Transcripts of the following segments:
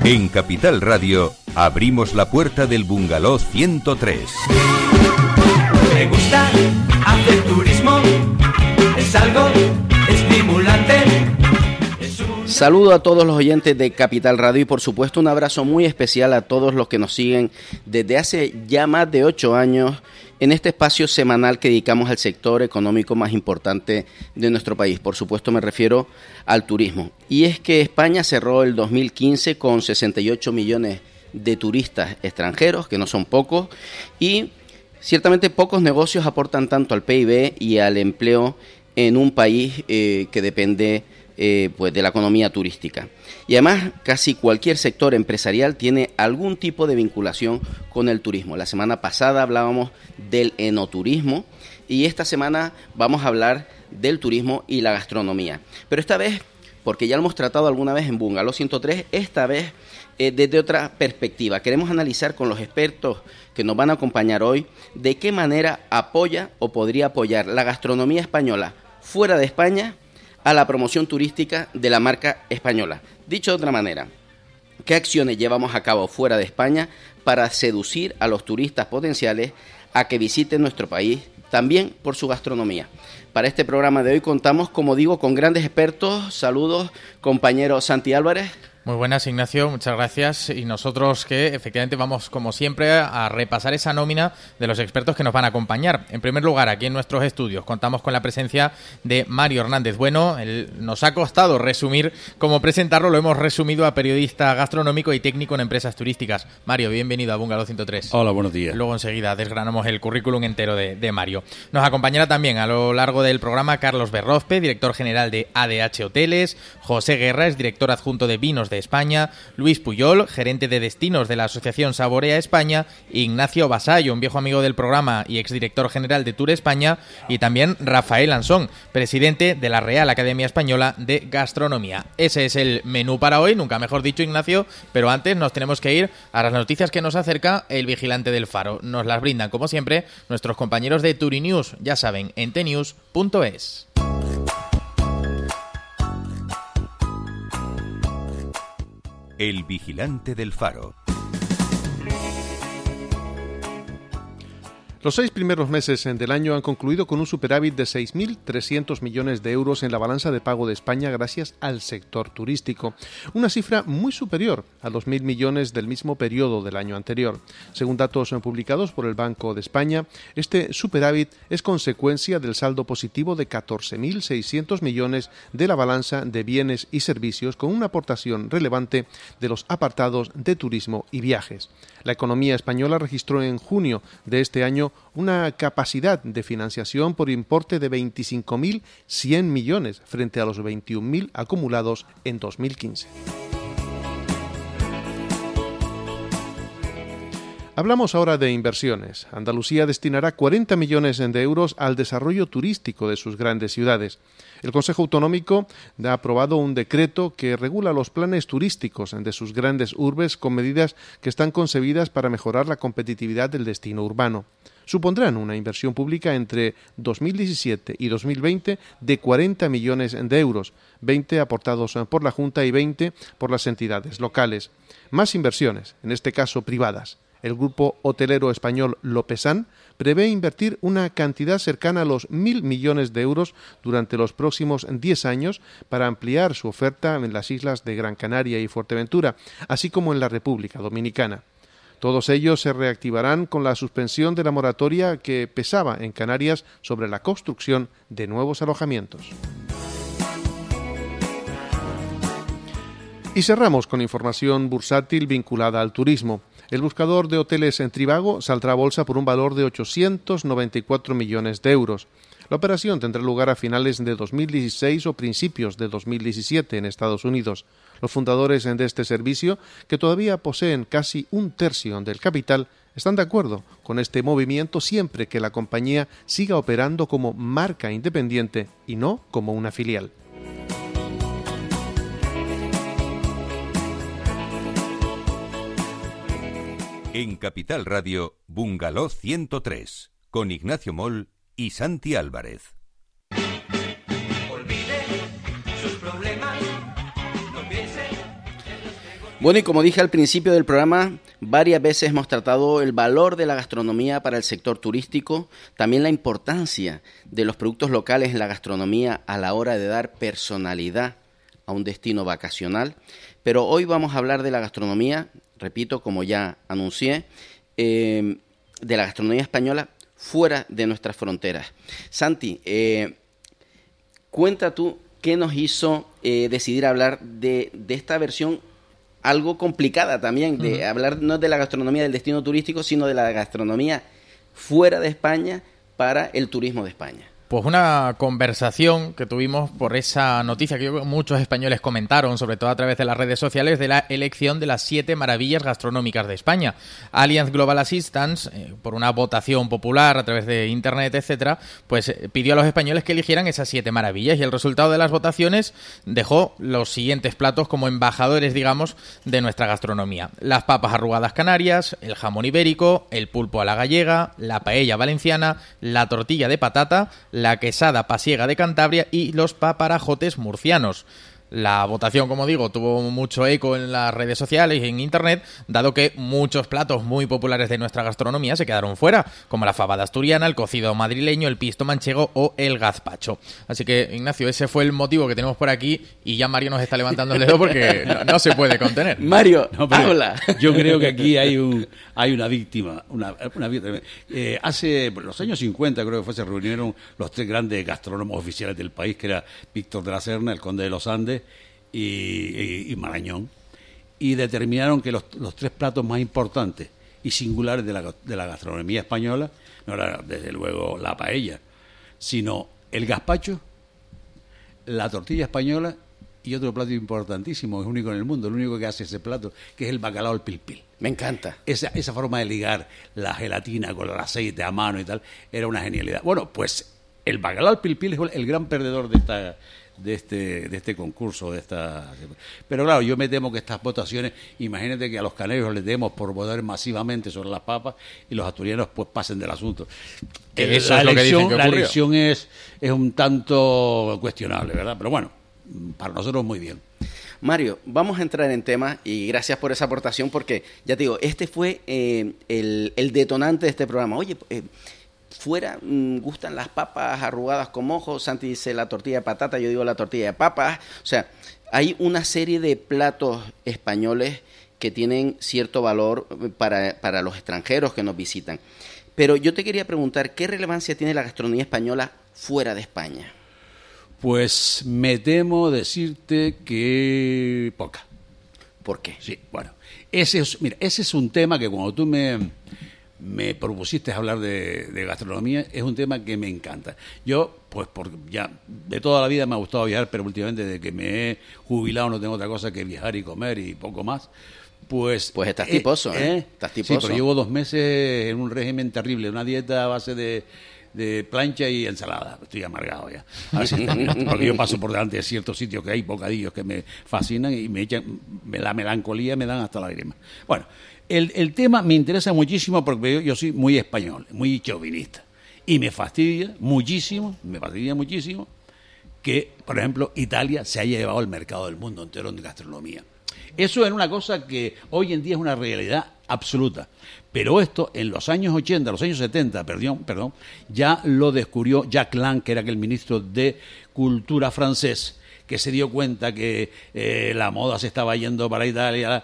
En Capital Radio abrimos la puerta del Bungalow 103. Me gusta hacer turismo, es algo estimulante. Saludo a todos los oyentes de Capital Radio y por supuesto un abrazo muy especial a todos los que nos siguen desde hace ya más de 8 años en este espacio semanal que dedicamos al sector económico más importante de nuestro país. Por supuesto me refiero al turismo. Y es que España cerró el 2015 con 68 millones de turistas extranjeros, que no son pocos, y ciertamente pocos negocios aportan tanto al PIB y al empleo en un país que depende pues de la economía turística. Y además casi cualquier sector empresarial tiene algún tipo de vinculación con el turismo. La semana pasada hablábamos del enoturismo y esta semana vamos a hablar del turismo y la gastronomía. Pero esta vez, porque ya lo hemos tratado alguna vez en Bungalow 103, esta vez desde otra perspectiva. Queremos analizar con los expertos que nos van a acompañar hoy de qué manera apoya o podría apoyar la gastronomía española fuera de España a la promoción turística de la marca española. Dicho de otra manera, ¿qué acciones llevamos a cabo fuera de España para seducir a los turistas potenciales a que visiten nuestro país, también por su gastronomía? Para este programa de hoy contamos, como digo, con grandes expertos. Saludos, compañero Santi Álvarez. Muy buenas, Ignacio, muchas gracias. Y nosotros que efectivamente vamos, como siempre, a repasar esa nómina de los expertos que nos van a acompañar. En primer lugar, aquí en nuestros estudios contamos con la presencia de Mario Hernández Bueno. Nos ha costado resumir cómo presentarlo, lo hemos resumido a periodista gastronómico y técnico en empresas turísticas. Mario, bienvenido a Bungalow 103. Hola, buenos días. Luego enseguida desgranamos el currículum entero de Mario. Nos acompañará también a lo largo del programa Carlos Berrozpe, director general de ADH Hoteles, José Guerra, es director adjunto de Vinos de España, Luis Puyol, gerente de destinos de la Asociación Saborea España, Ignacio Basayo, un viejo amigo del programa y exdirector general de Tour España, y también Rafael Ansón, presidente de la Real Academia Española de Gastronomía. Ese es el menú para hoy, nunca mejor dicho, Ignacio, pero antes nos tenemos que ir a las noticias que nos acerca el vigilante del Faro. Nos las brindan, como siempre, nuestros compañeros de Turinews, ya saben, en tnews.es. El vigilante del Faro. Los 6 primeros meses del año han concluido con un superávit de 6.300 millones de euros en la balanza de pago de España gracias al sector turístico, una cifra muy superior a los 1.000 millones del mismo periodo del año anterior. Según datos publicados por el Banco de España, este superávit es consecuencia del saldo positivo de 14.600 millones de la balanza de bienes y servicios, con una aportación relevante de los apartados de turismo y viajes. La economía española registró en junio de este año una capacidad de financiación por importe de 25.100 millones frente a los 21.000 acumulados en 2015. Hablamos ahora de inversiones. Andalucía destinará 40 millones de euros al desarrollo turístico de sus grandes ciudades. El Consejo Autonómico ha aprobado un decreto que regula los planes turísticos de sus grandes urbes con medidas que están concebidas para mejorar la competitividad del destino urbano. Supondrán una inversión pública entre 2017 y 2020 de 40 millones de euros, 20 aportados por la Junta y 20 por las entidades locales. Más inversiones, en este caso privadas. El grupo hotelero español Lopesan prevé invertir una cantidad cercana a los 1.000 millones de euros durante los próximos 10 años para ampliar su oferta en las islas de Gran Canaria y Fuerteventura, así como en la República Dominicana. Todos ellos se reactivarán con la suspensión de la moratoria que pesaba en Canarias sobre la construcción de nuevos alojamientos. Y cerramos con información bursátil vinculada al turismo. El buscador de hoteles en Trivago saldrá a bolsa por un valor de 894 millones de euros. La operación tendrá lugar a finales de 2016 o principios de 2017 en Estados Unidos. Los fundadores de este servicio, que todavía poseen casi un tercio del capital, están de acuerdo con este movimiento siempre que la compañía siga operando como marca independiente y no como una filial. En Capital Radio, Bungalow 103, con Ignacio Moll y Santi Álvarez. Bueno, y como dije al principio del programa, varias veces hemos tratado el valor de la gastronomía para el sector turístico, también la importancia de los productos locales en la gastronomía a la hora de dar personalidad a un destino vacacional. Pero hoy vamos a hablar de la gastronomía, repito, como ya anuncié, de la gastronomía española fuera de nuestras fronteras. Santi, cuenta tú qué nos hizo decidir hablar de esta versión algo complicada también, de hablar no de la gastronomía del destino turístico, sino de la gastronomía fuera de España para el turismo de España. Pues una conversación que tuvimos por esa noticia que muchos españoles comentaron, sobre todo a través de las redes sociales, de la elección de las 7 maravillas gastronómicas de España. Allianz Global Assistance, por una votación popular a través de internet, etcétera, pues pidió a los españoles que eligieran esas 7 maravillas, y el resultado de las votaciones dejó los siguientes platos como embajadores, digamos, de nuestra gastronomía: las papas arrugadas canarias, el jamón ibérico, el pulpo a la gallega, la paella valenciana, la tortilla de patata, la quesada pasiega de Cantabria y los paparajotes murcianos. La votación, como digo, tuvo mucho eco en las redes sociales y en internet, dado que muchos platos muy populares de nuestra gastronomía se quedaron fuera, como la fabada asturiana, el cocido madrileño, el pisto manchego o el gazpacho. Así que, Ignacio, ese fue el motivo que tenemos por aquí, y ya Mario nos está levantando el dedo porque no se puede contener. Mario, no, habla. Yo creo que aquí hay una víctima. Una víctima. Hace los años 50, creo que se reunieron los 3 grandes gastrónomos oficiales del país, que era Víctor de la Serna, el conde de los Andes, y Marañón, y determinaron que los 3 platos más importantes y singulares de la gastronomía española no era, desde luego, la paella, sino el gazpacho, la tortilla española y otro plato importantísimo, es único en el mundo, el único que hace ese plato, que es el bacalao al pil pil. Me encanta. Esa forma de ligar la gelatina con el aceite a mano y tal, era una genialidad. Bueno, pues el bacalao al pil pil es el gran perdedor de este concurso, pero claro, yo me temo que estas votaciones, imagínate que a los canarios les demos por votar masivamente sobre las papas y los asturianos pues pasen del asunto. Eso es lo que dicen que ocurrió. La elección es un tanto cuestionable, ¿verdad? Pero bueno, para nosotros muy bien. Mario, vamos a entrar en tema, y gracias por esa aportación, porque ya te digo, este fue el detonante de este programa. Oye, fuera gustan las papas arrugadas con mojo, Santi dice la tortilla de patata, yo digo la tortilla de papas. O sea, hay una serie de platos españoles que tienen cierto valor para los extranjeros que nos visitan. Pero yo te quería preguntar, ¿qué relevancia tiene la gastronomía española fuera de España? Pues me temo decirte que poca. ¿Por qué? Sí, bueno, ese es un tema que cuando tú me propusiste hablar de gastronomía, es un tema que me encanta. Yo, pues, ya de toda la vida me ha gustado viajar, pero últimamente desde que me he jubilado no tengo otra cosa que viajar y comer y poco más. Pues estás tiposo, ¿eh? Estás tiposo. Sí, pero llevo 2 meses en un régimen terrible, una dieta a base de plancha y ensalada. Estoy amargado ya. A ver si porque yo paso por delante de ciertos sitios que hay bocadillos que me fascinan y la melancolía me dan hasta lágrimas. Bueno, el tema me interesa muchísimo porque yo soy muy español, muy chauvinista. Y me fastidia muchísimo que, por ejemplo, Italia se haya llevado el mercado del mundo entero en gastronomía. Eso era una cosa que hoy en día es una realidad absoluta. Pero esto, en los años 80, los años 70, perdón, ya lo descubrió Jacques Lang, que era aquel ministro de Cultura francés, que se dio cuenta que la moda se estaba yendo para Italia,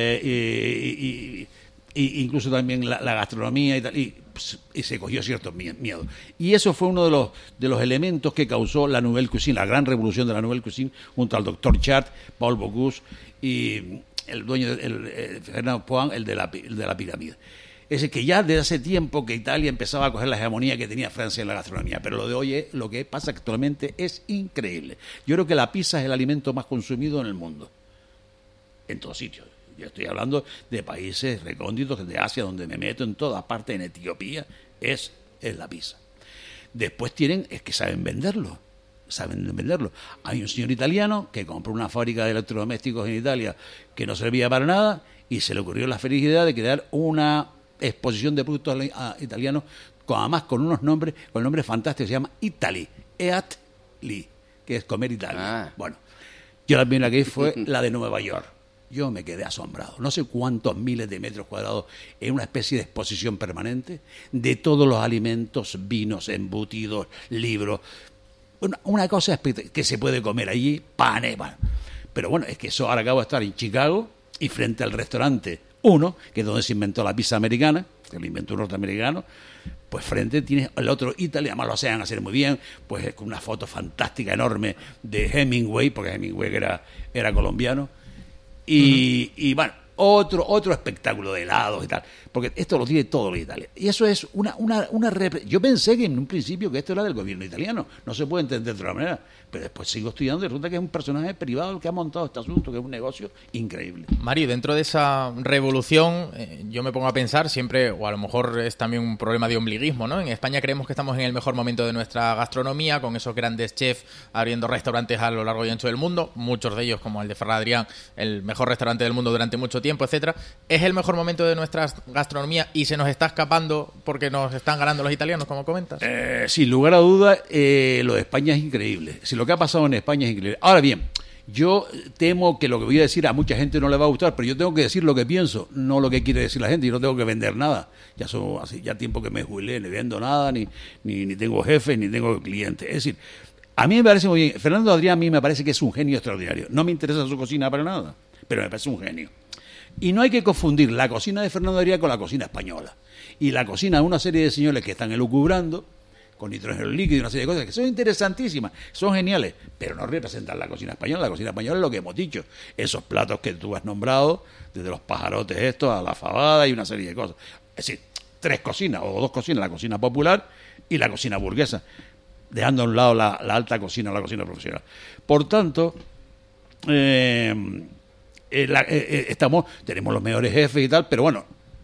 y incluso también la gastronomía y tal, y se cogió ciertos miedos. Y eso fue uno de los elementos que causó la Nouvelle Cuisine, la gran revolución de la Nouvelle Cuisine, junto al doctor Chart, Paul Bocuse y el dueño, Fernand Poin, el de la pirámide. Es decir, que ya desde hace tiempo que Italia empezaba a coger la hegemonía que tenía Francia en la gastronomía, pero lo de hoy, lo que pasa actualmente es increíble. Yo creo que la pizza es el alimento más consumido en el mundo, en todos sitios. Yo estoy hablando de países recónditos de Asia, donde me meto en todas partes, en Etiopía, es la pizza. Después es que saben venderlo. Hay un señor italiano que compró una fábrica de electrodomésticos en Italia que no servía para nada y se le ocurrió la felicidad de crear una exposición de productos italianos, además con unos nombres, con nombres fantásticos. Se llama Italy, Eat-li, que es comer Italia. Bueno, yo la primera que vi fue la de Nueva York. yo me quedé asombrado. No sé cuántos miles de metros cuadrados en una especie de exposición permanente de todos los alimentos, vinos, embutidos, libros. Una cosa que se puede comer allí, panes. Bueno. Pero bueno, es que eso ahora acabo de estar en Chicago y frente al restaurante uno, que es donde se inventó la pizza americana, que lo inventó un norteamericano, pues frente tienes el otro Italia, además lo hacían hacer muy bien, pues con una foto fantástica, enorme de Hemingway, porque Hemingway era colombiano, y bueno, otro espectáculo de helados y tal, porque esto lo tiene todo Italia. Y eso es yo pensé que en un principio que esto era del gobierno italiano, no se puede entender de otra manera, pero después sigo estudiando y resulta que es un personaje privado el que ha montado este asunto, que es un negocio increíble. Mario, dentro de esa revolución, yo me pongo a pensar siempre, o a lo mejor es también un problema de ombliguismo, ¿no? En España creemos que estamos en el mejor momento de nuestra gastronomía, con esos grandes chefs abriendo restaurantes a lo largo y ancho del mundo, muchos de ellos, como el de Ferran Adrià, el mejor restaurante del mundo durante mucho tiempo, etcétera. ¿Es el mejor momento de nuestra gastronomía y se nos está escapando porque nos están ganando los italianos, como comentas? Sin lugar a dudas, lo de España es increíble. Si lo que ha pasado en España es increíble. Ahora bien, yo temo que lo que voy a decir a mucha gente no le va a gustar, pero yo tengo que decir lo que pienso, no lo que quiere decir la gente. Yo no tengo que vender nada. Ya son así, ya tiempo que me jubilé, no vendo nada, ni tengo jefes, ni tengo clientes. Es decir, a mí me parece muy bien. Fernando Adrià a mí me parece que es un genio extraordinario. No me interesa su cocina para nada, pero me parece un genio. Y no hay que confundir la cocina de Fernando Adrià con la cocina española. Y la cocina de una serie de señores que están elucubrando con nitrógeno líquido y una serie de cosas que son interesantísimas, son geniales, pero no representan la cocina española. La cocina española es lo que hemos dicho, esos platos que tú has nombrado, desde los pajarotes estos a la fabada y una serie de cosas. Es decir, 3 cocinas o 2 cocinas, la cocina popular y la cocina burguesa, dejando a un lado la alta cocina o la cocina profesional. Por tanto, tenemos los mejores jefes y tal, pero bueno,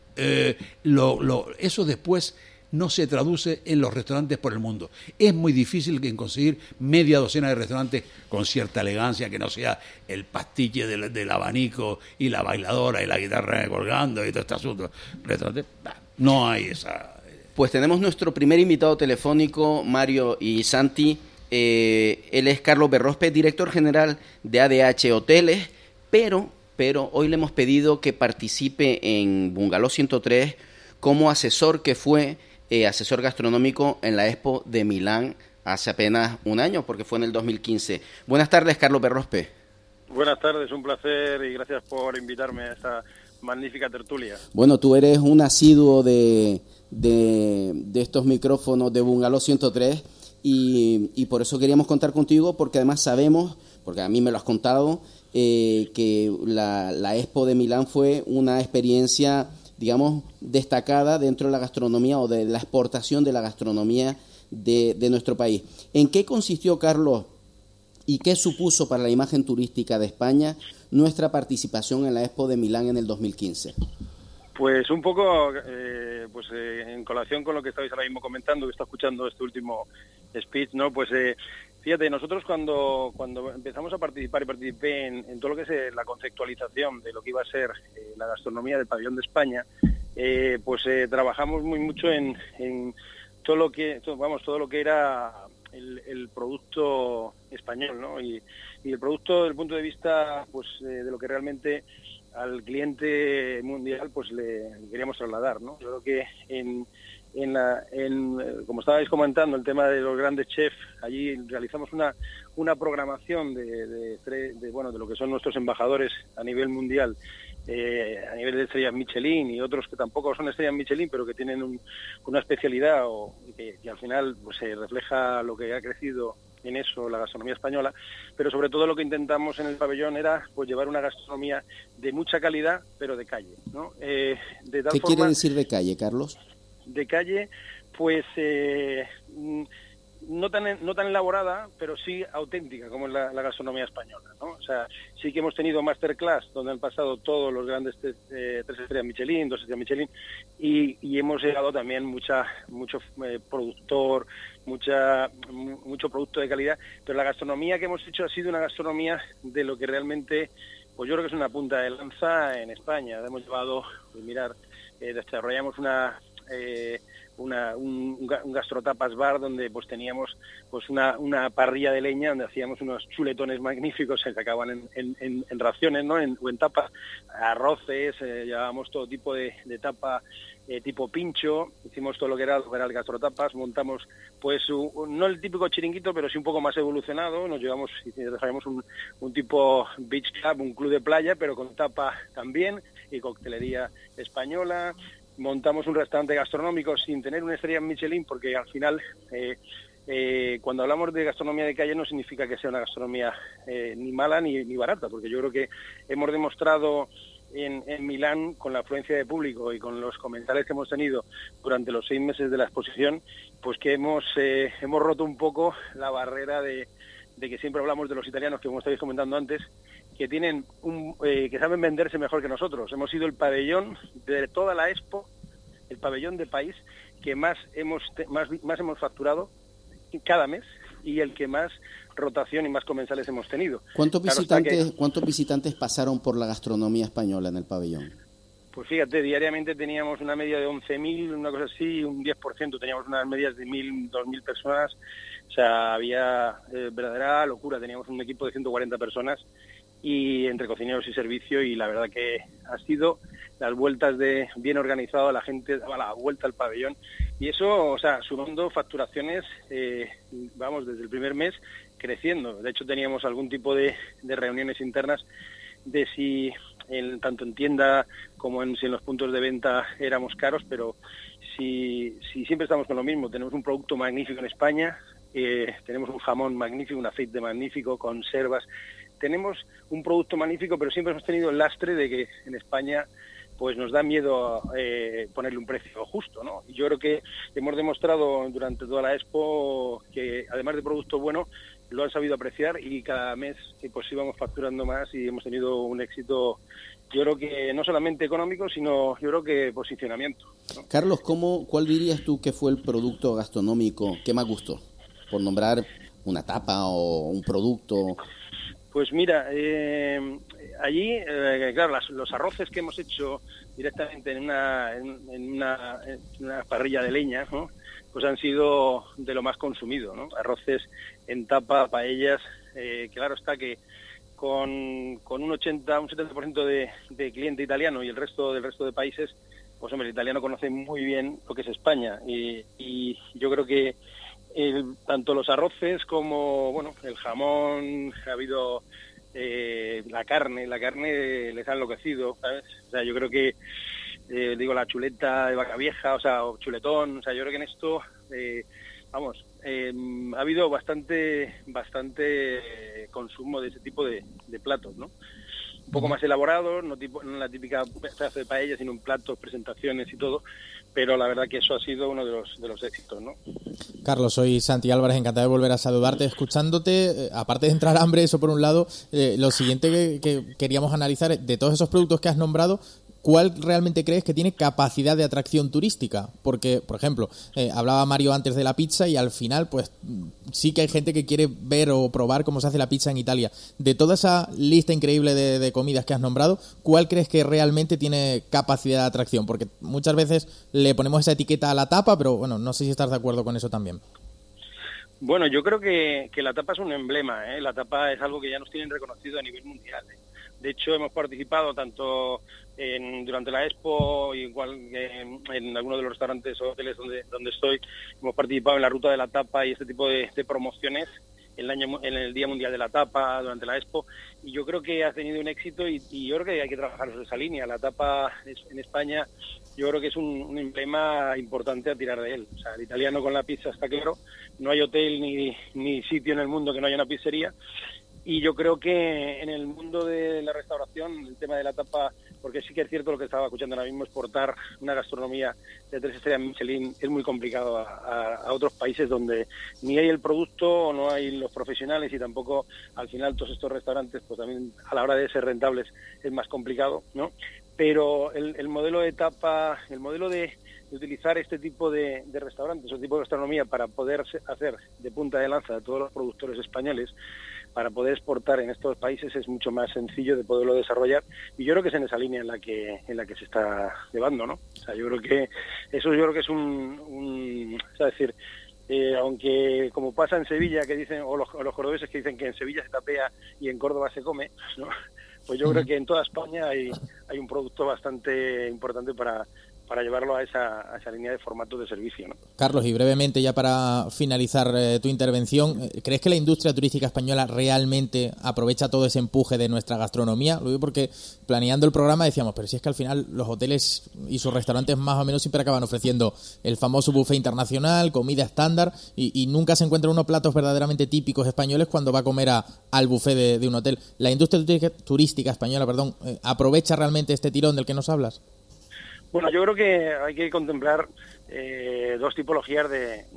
eso después no se traduce en los restaurantes por el mundo. Es muy difícil conseguir media docena de restaurantes con cierta elegancia, que no sea el pastiche del abanico y la bailadora y la guitarra colgando y todo este asunto. Restaurantes, no hay esa. Pues tenemos nuestro primer invitado telefónico, Mario y Santi. Él es Carlos Berrospe, director general de ADH Hoteles, pero hoy le hemos pedido que participe en Bungalow 103 como asesor, que fue asesor gastronómico en la Expo de Milán hace apenas un año, porque fue en el 2015. Buenas tardes, Carlos Berrospe. Buenas tardes, un placer y gracias por invitarme a esta magnífica tertulia. Bueno, tú eres un asiduo de estos micrófonos de Bungalow 103 y por eso queríamos contar contigo, porque además sabemos, porque a mí me lo has contado, que la Expo de Milán fue una experiencia, digamos, destacada dentro de la gastronomía o de la exportación de la gastronomía de nuestro país. ¿En qué consistió, Carlos, y qué supuso para la imagen turística de España nuestra participación en la Expo de Milán en el 2015? Pues un poco en colación con lo que estabais ahora mismo comentando, que está escuchando este último speech, ¿no? Pues fíjate, nosotros cuando empezamos a participar y participé en todo lo que es la conceptualización de lo que iba a ser la gastronomía del pabellón de España, trabajamos mucho en todo lo que era el producto español, ¿no? Y el producto desde el punto de vista de lo que realmente al cliente mundial le queríamos trasladar, ¿no? Yo creo que como estabais comentando, el tema de los grandes chefs, allí realizamos una programación de lo que son nuestros embajadores a nivel mundial, a nivel de estrellas Michelin y otros que tampoco son estrellas Michelin, pero que tienen una especialidad que al final se refleja lo que ha crecido en eso la gastronomía española, pero sobre todo lo que intentamos en el pabellón era llevar una gastronomía de mucha calidad, pero de calle, ¿no? ¿Qué quiere decir de calle, Carlos? De calle, no tan elaborada, pero sí auténtica, como es la gastronomía española, ¿no? O sea, sí que hemos tenido masterclass donde han pasado todos los grandes 3 estrellas Michelin, 2 estrellas Michelin, y hemos llegado también mucho productor, mucho producto de calidad, pero la gastronomía que hemos hecho ha sido una gastronomía de lo que realmente, pues yo creo que es una punta de lanza en España. Hemos llevado, desarrollamos un gastrotapas bar donde pues teníamos pues una parrilla de leña donde hacíamos unos chuletones magníficos, se sacaban en raciones, ¿no? O en tapas, arroces, llevábamos todo tipo de tapa tipo pincho, hicimos todo lo que era el gastrotapas, montamos pues no el típico chiringuito, pero sí un poco más evolucionado, nos llevamos un tipo beach club, un club de playa, pero con tapa también y coctelería española. Montamos un restaurante gastronómico sin tener una estrella en Michelin, porque al final cuando hablamos de gastronomía de calle no significa que sea una gastronomía ni mala ni barata, porque yo creo que hemos demostrado en Milán, con la afluencia de público y con los comentarios que hemos tenido durante los 6 meses de la exposición, pues que hemos roto un poco la barrera de que siempre hablamos de los italianos, que como estáis comentando antes, que tienen que saben venderse mejor que nosotros. Hemos sido el pabellón de toda la Expo, el pabellón de país que más hemos facturado cada mes y el que más rotación y más comensales hemos tenido. ¿Cuántos visitantes pasaron por la gastronomía española en el pabellón? Pues fíjate, diariamente teníamos una media de 11.000, una cosa así, un 10%, teníamos unas medias de 1.000, 2.000 personas, o sea, había verdadera locura, teníamos un equipo de 140 personas y entre cocineros y servicio, y la verdad que ha sido las vueltas de bien organizado, la gente daba la vuelta al pabellón y eso, o sea, sumando facturaciones, vamos, desde el primer mes creciendo. De hecho teníamos algún tipo de reuniones internas de si tanto en tienda como si en los puntos de venta éramos caros, pero si siempre estamos con lo mismo, tenemos un producto magnífico en España, tenemos un jamón magnífico, un aceite magnífico, conservas, tenemos un producto magnífico, pero siempre hemos tenido el lastre de que en España pues nos da miedo ponerle un precio justo, ¿no? Y yo creo que hemos demostrado durante toda la Expo que además de producto bueno, lo han sabido apreciar y cada mes pues íbamos facturando más y hemos tenido un éxito, yo creo que no solamente económico, sino yo creo que posicionamiento, ¿no? Carlos, ¿cuál dirías tú que fue el producto gastronómico que más gustó? Por nombrar una tapa o un producto. Pues mira, allí, claro, los arroces que hemos hecho directamente en una parrilla de leña, ¿no? Pues han sido de lo más consumido, ¿no? Arroces en tapa, paellas, claro está que con un 70% de cliente italiano y el resto de países, pues hombre, el italiano conoce muy bien lo que es España y yo creo que tanto los arroces como el jamón, ha habido la carne les ha enloquecido, ¿sabes? O sea, yo creo que la chuleta de vaca vieja, o chuletón, o sea, yo creo que en esto ha habido bastante consumo de ese tipo de platos, ¿no? Un poco más elaborados, no la típica pedazo de paella, sino en platos, presentaciones y todo, pero la verdad que eso ha sido uno de los éxitos, ¿no? Carlos, soy Santi Álvarez, encantado de volver a saludarte. Escuchándote, aparte de entrar hambre, eso por un lado, lo siguiente que queríamos analizar, de todos esos productos que has nombrado, ¿cuál realmente crees que tiene capacidad de atracción turística? Porque, por ejemplo, hablaba Mario antes de la pizza y al final, pues sí que hay gente que quiere ver o probar cómo se hace la pizza en Italia. De toda esa lista increíble de comidas que has nombrado, ¿cuál crees que realmente tiene capacidad de atracción? Porque muchas veces le ponemos esa etiqueta a la tapa, pero bueno, no sé si estás de acuerdo con eso también. Bueno, yo creo que la tapa es un emblema, ¿eh? La tapa es algo que ya nos tienen reconocido a nivel mundial, ¿eh? De hecho, hemos participado tanto durante la Expo, igual que en algunos de los restaurantes o hoteles donde estoy, hemos participado en la ruta de la tapa y este tipo de promociones en el Día Mundial de la Tapa, durante la Expo, y yo creo que ha tenido un éxito y yo creo que hay que trabajar sobre esa línea. La tapa en España yo creo que es un emblema importante a tirar de él. O sea, el italiano con la pizza está claro, no hay hotel ni sitio en el mundo que no haya una pizzería. Y yo creo que en el mundo de la restauración, el tema de la tapa, porque sí que es cierto lo que estaba escuchando ahora mismo, exportar una gastronomía de 3 estrellas Michelin es muy complicado a otros países donde ni hay el producto o no hay los profesionales y tampoco al final todos estos restaurantes, pues también a la hora de ser rentables es más complicado, ¿no? Pero el modelo de tapa, el modelo de utilizar este tipo de restaurantes o tipo de gastronomía para poder hacer de punta de lanza de todos los productores españoles, para poder exportar en estos países es mucho más sencillo de poderlo desarrollar, y yo creo que es en esa línea en la que se está llevando, ¿no? O sea, yo creo que es o sea, decir, aunque como pasa en Sevilla, que dicen, o los cordobeses que dicen que en Sevilla se tapea y en Córdoba se come, ¿no? Pues yo creo que en toda España hay un producto bastante importante para llevarlo a esa línea de formato de servicio, ¿no? Carlos, y brevemente ya para finalizar tu intervención, ¿crees que la industria turística española realmente aprovecha todo ese empuje de nuestra gastronomía? Lo digo porque planeando el programa decíamos, pero si es que al final los hoteles y sus restaurantes más o menos siempre acaban ofreciendo el famoso buffet internacional, comida estándar, y nunca se encuentran unos platos verdaderamente típicos españoles cuando va a comer al buffet de un hotel. ¿La industria turística española, aprovecha realmente este tirón del que nos hablas? Bueno, yo creo que hay que contemplar dos tipologías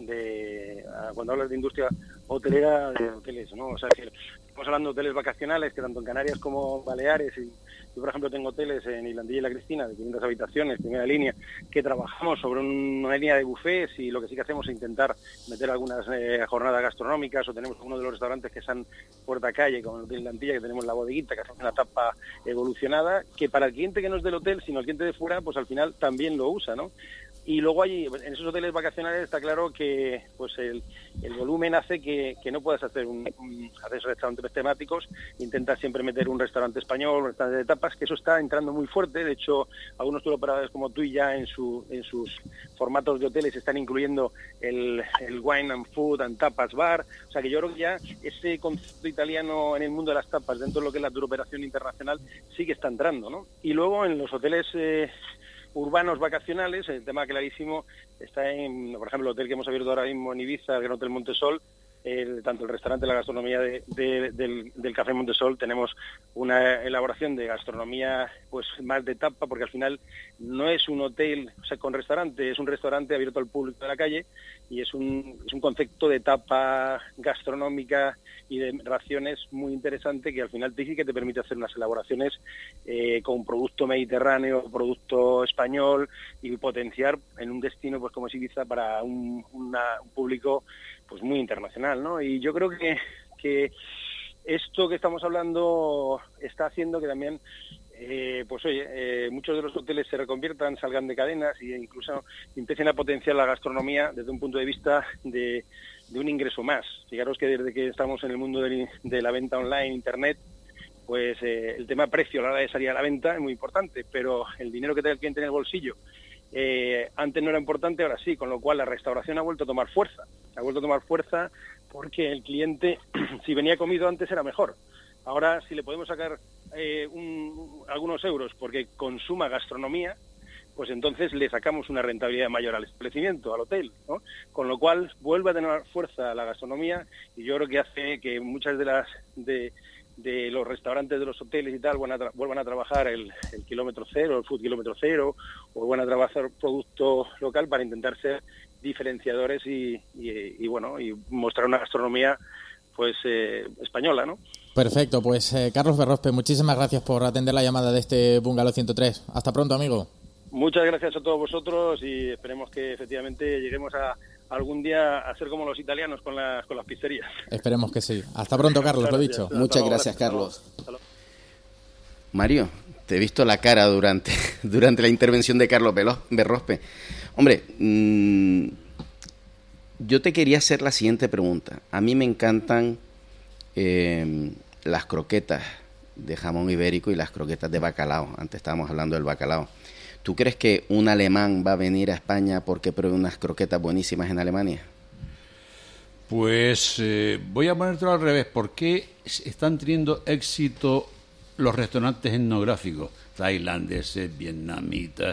cuando hablas de industria hotelera, de hoteles, ¿no? O sea, que estamos hablando de hoteles vacacionales, que tanto en Canarias como Baleares, y yo, por ejemplo, tengo hoteles en Islandilla y La Cristina de 500 habitaciones, primera línea, que trabajamos sobre una línea de buffets, y lo que sí que hacemos es intentar meter algunas jornadas gastronómicas, o tenemos uno de los restaurantes que están Puerta Calle, como el Hotel Islandilla, que tenemos la bodeguita, que hacemos una tapa evolucionada, que para el cliente que no es del hotel, sino el cliente de fuera, pues al final también lo usa, ¿no? Y luego en esos hoteles vacacionales está claro que pues el volumen hace que no puedas hacer hacer restaurantes temáticos. Intentas siempre meter un restaurante español, un restaurante de tapas, que eso está entrando muy fuerte. De hecho, algunos turoperadores como tú ya en sus formatos de hoteles están incluyendo el wine and food and tapas bar. O sea que yo creo que ya ese concepto italiano en el mundo de las tapas, dentro de lo que es la turoperación internacional, sí que está entrando, ¿no? Y luego en los hoteles urbanos vacacionales, el tema clarísimo está por ejemplo, el hotel que hemos abierto ahora mismo en Ibiza, el Gran Hotel Montesol, tanto el restaurante, la gastronomía del Café Montesol, tenemos una elaboración de gastronomía pues más de tapa, porque al final no es un hotel, o sea, con restaurante, es un restaurante abierto al público de la calle, y es un concepto de tapa gastronómica y de raciones muy interesante, que al final te permite hacer unas elaboraciones con producto mediterráneo, producto español, y potenciar en un destino pues como es Ibiza para un público pues muy internacional, ¿no? Y yo creo que esto que estamos hablando está haciendo que también muchos de los hoteles se reconviertan, salgan de cadenas, e incluso empiecen a potenciar la gastronomía desde un punto de vista de un ingreso más. Fijaros que desde que estamos en el mundo de la venta online, internet, pues el tema precio a la hora de salir a la venta es muy importante, pero el dinero que tiene el cliente en el bolsillo antes no era importante, ahora sí, con lo cual la restauración ha vuelto a tomar fuerza. Ha vuelto a tomar fuerza porque el cliente, si venía comido antes, era mejor. Ahora, si le podemos sacar algunos euros porque consuma gastronomía, pues entonces le sacamos una rentabilidad mayor al establecimiento, al hotel, ¿no? Con lo cual vuelve a tener fuerza la gastronomía, y yo creo que hace que muchas de los restaurantes de los hoteles y tal vuelvan a trabajar el kilómetro cero, el food kilómetro cero, o vuelvan a trabajar producto local para intentar ser diferenciadores y mostrar una gastronomía pues española, ¿no? Perfecto, pues Carlos Berrospe, muchísimas gracias por atender la llamada de este Bungalow 103. Hasta pronto, amigo. Muchas gracias a todos vosotros, y esperemos que efectivamente lleguemos a algún día a ser como los italianos con las pizzerías. Esperemos que sí. Hasta pronto, Carlos, lo dicho. Muchas gracias, Carlos. Mario, te he visto la cara durante la intervención de Carlos Berrospe. Hombre, yo te quería hacer la siguiente pregunta. A mí me encantan las croquetas de jamón ibérico y las croquetas de bacalao. Antes estábamos hablando del bacalao. ¿Tú crees que un alemán va a venir a España porque pruebe unas croquetas buenísimas en Alemania? Pues voy a ponértelo al revés. ¿Por qué están teniendo éxito los restaurantes etnográficos? Tailandeses, vietnamitas,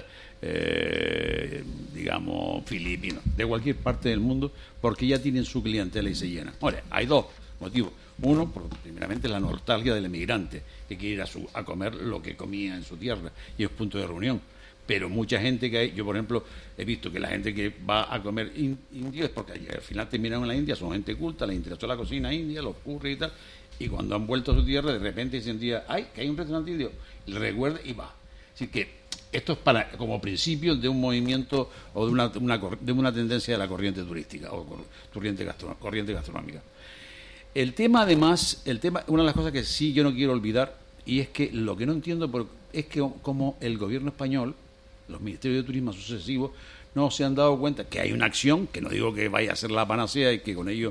filipinos, de cualquier parte del mundo, porque ya tienen su clientela y se llenan. Ahora, hay dos motivos. Uno, primeramente, la nostalgia del emigrante, que quiere ir a comer lo que comía en su tierra, y es punto de reunión. Pero mucha gente yo por ejemplo he visto que la gente que va a comer indio es porque al final terminaron en la India, son gente culta, les interesó la cocina india, los curry y tal, y cuando han vuelto a su tierra de repente dicen que hay un restaurante indio, le recuerda y va. Así que esto es como principio de un movimiento o de una tendencia de la corriente turística o corriente gastronómica. El tema, además, una de las cosas que sí yo no quiero olvidar, y es que lo que no entiendo es que como el gobierno español, los ministerios de turismo sucesivos, no se han dado cuenta que hay una acción, que no digo que vaya a ser la panacea y que con ello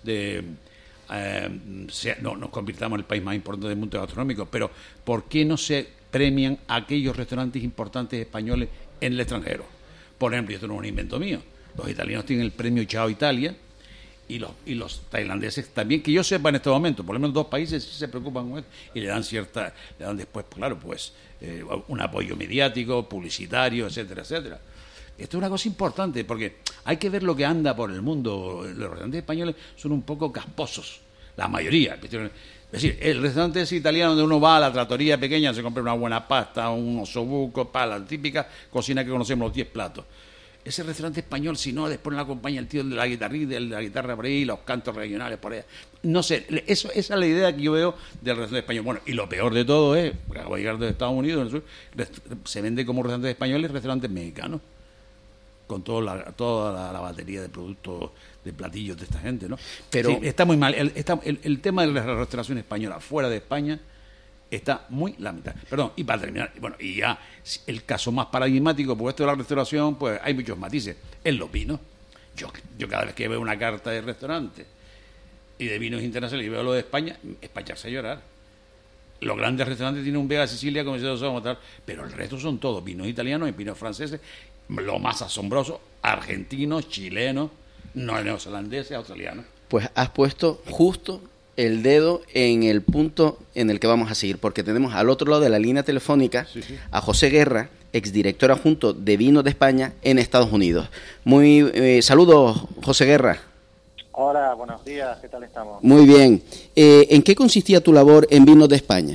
nos convirtamos en el país más importante del mundo gastronómico, pero ¿por qué no se premian aquellos restaurantes importantes españoles en el extranjero? Por ejemplo, y esto no es un invento mío, los italianos tienen el premio Ciao Italia, y los tailandeses también, que yo sepa en este momento, por lo menos 2 países sí se preocupan con esto y le dan después, claro, pues un apoyo mediático, publicitario, etcétera, etcétera. Esto es una cosa importante porque hay que ver lo que anda por el mundo. Los restaurantes españoles son un poco casposos, la mayoría. Es decir, el restaurante es italiano donde uno va a la trattoria pequeña, se compra una buena pasta, un osobuco, la típica cocina que conocemos, los 10 platos. Ese restaurante español, si no, después le acompaña el tío de la guitarra por ahí, los cantos regionales por ahí. No sé, esa es la idea que yo veo del restaurante español. Bueno, y lo peor de todo es, porque acabo de llegar de Estados Unidos, en el sur, se vende como restaurantes españoles, restaurantes mexicanos, con toda la batería de productos, de platillos de esta gente, ¿no? Pero sí, está muy mal. El tema de la restauración española fuera de España está muy lamentable. Perdón, y para terminar, bueno, y ya el caso más paradigmático, pues esto de la restauración, pues hay muchos matices. En los vinos, yo cada vez que veo una carta de restaurante y de vinos internacionales y veo lo de España, es para echarse a llorar. Los grandes restaurantes tienen un Vega Sicilia, como se llama, tal, pero el resto son todos vinos italianos y vinos franceses, lo más asombroso, argentinos, chilenos, neozelandeses, australianos. Pues has puesto justo el dedo en el punto en el que vamos a seguir, porque tenemos al otro lado de la línea telefónica a José Guerra, exdirector adjunto de Vinos de España en Estados Unidos. Saludos, José Guerra. Hola, buenos días, ¿qué tal estamos? Muy bien. ¿En qué consistía tu labor en Vinos de España?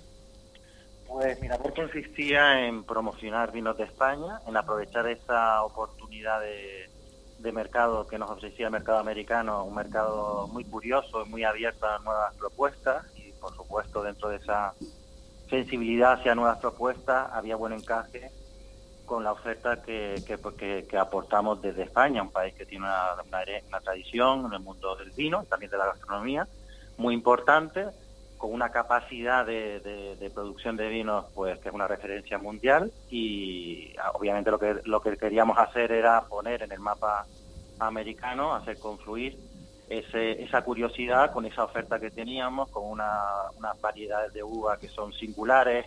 Pues mi labor consistía en promocionar Vinos de España, en aprovechar esa oportunidad de mercado que nos ofrecía el mercado americano, un mercado muy curioso y muy abierto a nuevas propuestas, y por supuesto dentro de esa sensibilidad hacia nuevas propuestas había buen encaje con la oferta que aportamos desde España, un país que tiene una tradición en el mundo del vino y también de la gastronomía muy importante, con una capacidad de producción de vinos pues que es una referencia mundial, y obviamente lo que queríamos hacer era poner en el mapa americano, hacer confluir esa curiosidad con esa oferta que teníamos, con unas variedades de uva que son singulares,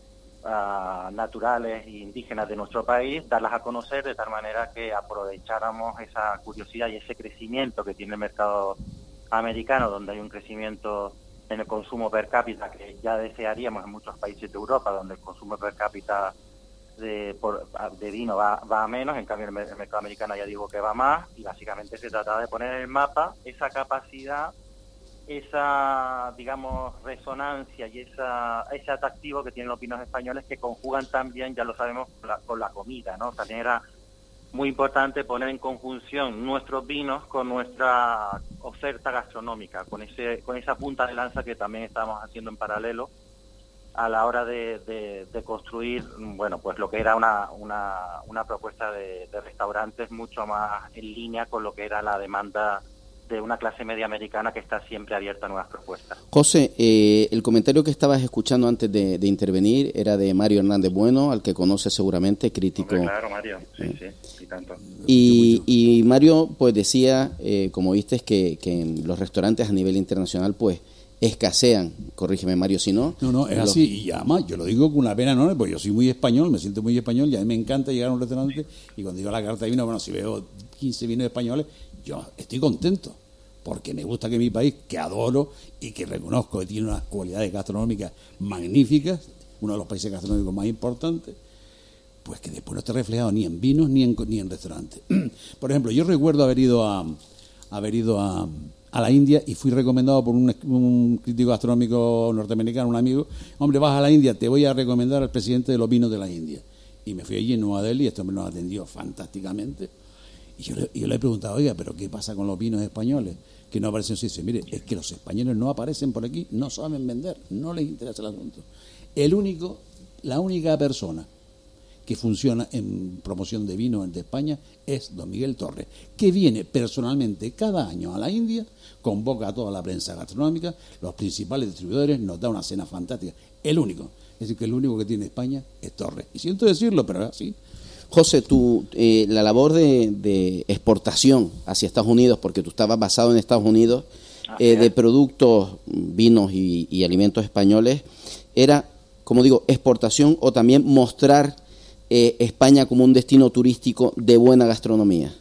naturales e indígenas de nuestro país, darlas a conocer de tal manera que aprovecháramos esa curiosidad y ese crecimiento que tiene el mercado americano, donde hay un crecimiento en el consumo per cápita que ya desearíamos en muchos países de Europa, donde el consumo per cápita de vino va a menos. En cambio el mercado americano ya digo que va más, y básicamente se trataba de poner en el mapa esa capacidad, esa, digamos, resonancia y ese atractivo que tienen los vinos españoles, que conjugan también, ya lo sabemos, con la comida, ¿no? También era muy importante poner en conjunción nuestros vinos con nuestra oferta gastronómica, con esa punta de lanza que también estábamos haciendo en paralelo a la hora de construir, bueno, pues lo que era una propuesta de restaurantes mucho más en línea con lo que era la demanda de una clase media americana que está siempre abierta a nuevas propuestas. José, el comentario que estabas escuchando antes de intervenir era de Mario Hernández Bueno, al que conoces seguramente, crítico. Hombre, claro, Mario, sí, y tanto. Y Mario pues decía, como viste, que en los restaurantes a nivel internacional pues escasean, corrígeme Mario si no. No, es así, y además yo lo digo con una pena enorme, porque yo soy muy español, me siento muy español, y a mí me encanta llegar a un restaurante y cuando digo a la carta de vino, bueno, si veo 15 vinos españoles, yo estoy contento, porque me gusta que mi país, que adoro y que reconozco que tiene unas cualidades gastronómicas magníficas, uno de los países gastronómicos más importantes, pues que después no esté reflejado ni en vinos ni en restaurantes. Por ejemplo, yo recuerdo haber ido a la India y fui recomendado por un crítico gastronómico norteamericano, un amigo. Hombre, vas a la India, te voy a recomendar al presidente de los vinos de la India. Y me fui allí en Nueva Delhi, este hombre nos atendió fantásticamente. Y yo le he preguntado, oiga, ¿pero qué pasa con los vinos españoles? Que no aparecen. Sí, dice, mire, es que los españoles no aparecen por aquí, no saben vender, no les interesa el asunto. La única persona que funciona en promoción de vino de España es don Miguel Torres, que viene personalmente cada año a la India, convoca a toda la prensa gastronómica, los principales distribuidores, nos da una cena fantástica. El único, es decir, que el único que tiene España es Torres. Y siento decirlo, pero es así. José, la labor de exportación hacia Estados Unidos, porque tú estabas basado en Estados Unidos, de productos, vinos y alimentos españoles, era, como digo, exportación o también mostrar España como un destino turístico de buena gastronomía.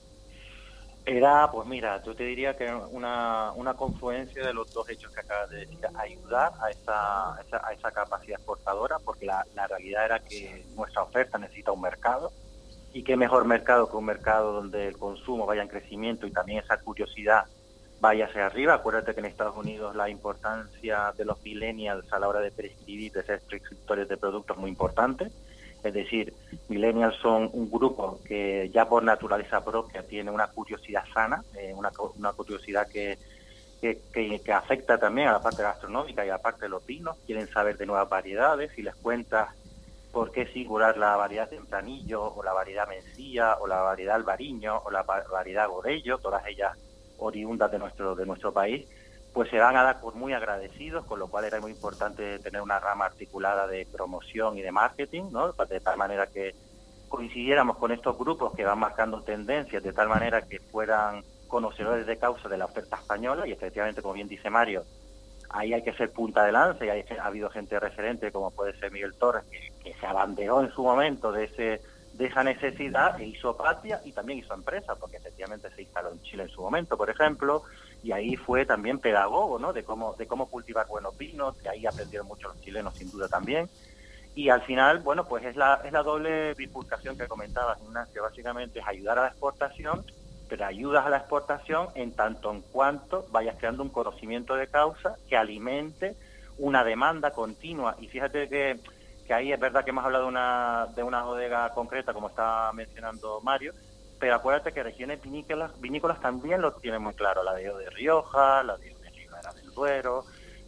Era, pues mira, yo te diría que una confluencia de los dos hechos que acabas de decir, ayudar a esa capacidad exportadora, porque la realidad era que nuestra oferta necesita un mercado, y qué mejor mercado que un mercado donde el consumo vaya en crecimiento y también esa curiosidad vaya hacia arriba. Acuérdate que en Estados Unidos la importancia de los millennials a la hora de prescribir, de ser prescriptores de productos, es muy importante. Es decir, millennials son un grupo que ya por naturaleza propia tiene una curiosidad sana, una curiosidad que afecta también a la parte gastronómica y a la parte de los vinos. Quieren saber de nuevas variedades. Si les cuentas por qué singular la variedad Tempranillo, o la variedad Mencía, o la variedad Albariño, o la variedad Godello, todas ellas oriundas de nuestro país, pues se van a dar por muy agradecidos, con lo cual era muy importante tener una rama articulada de promoción y de marketing, ¿no? De tal manera que coincidiéramos con estos grupos que van marcando tendencias, de tal manera que fueran conocedores de causa de la oferta española. Y efectivamente, como bien dice Mario, ahí hay que ser punta de lanza, y ha habido gente referente, como puede ser Miguel Torres, que se abanderó en su momento de esa necesidad e hizo patria y también hizo empresa, porque efectivamente se instaló en Chile en su momento, por ejemplo, y ahí fue también pedagogo, ¿no? de cómo cultivar buenos vinos, que ahí aprendieron mucho los chilenos sin duda también. Y al final, bueno, pues es la doble bifurcación que comentabas, Ignacio. Básicamente es ayudar a la exportación, pero ayudas a la exportación en tanto en cuanto vayas creando un conocimiento de causa que alimente una demanda continua. Y fíjate que ahí es verdad que hemos hablado de una bodega concreta, como estaba mencionando Mario, pero acuérdate que regiones vinícolas también lo tienen muy claro, la de Rioja, la de Ribera del Duero,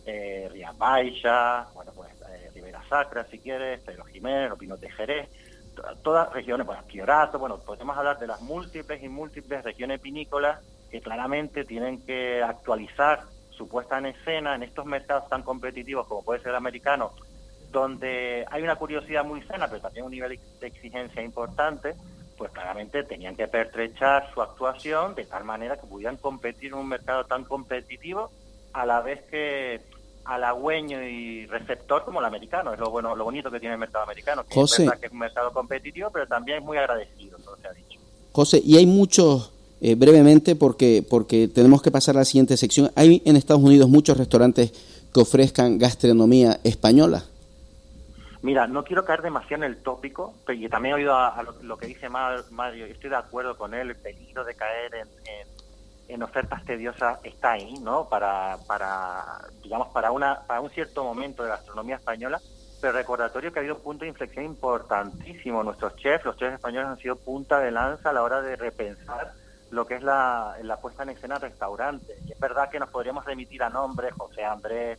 Rías Baixas, bueno, pues Ribera Sacra, si quieres, Pedro Jiménez, los vinos de Jerez, todas regiones, bueno, Priorato, bueno, podemos hablar de las múltiples regiones vinícolas que claramente tienen que actualizar su puesta en escena en estos mercados tan competitivos como puede ser el americano, donde hay una curiosidad muy sana, pero también un nivel de exigencia importante. Pues claramente tenían que pertrechar su actuación de tal manera que pudieran competir en un mercado tan competitivo, a la vez que halagüeño y receptor como el americano. Es lo bonito que tiene el mercado americano, que José, es verdad que es un mercado competitivo, pero también es muy agradecido, todo se ha dicho. José, y hay muchos, brevemente, porque tenemos que pasar a la siguiente sección, hay en Estados Unidos muchos restaurantes que ofrezcan gastronomía española. Mira, no quiero caer demasiado en el tópico, pero yo también he oído a lo que dice Mario, y estoy de acuerdo con él. El peligro de caer en ofertas tediosas está ahí, ¿no? Para un cierto momento de la gastronomía española, pero recordatorio que ha habido un punto de inflexión importantísimo. Los chefs españoles han sido punta de lanza a la hora de repensar lo que es la puesta en escena del restaurante. Y es verdad que nos podríamos remitir a nombres, José Andrés,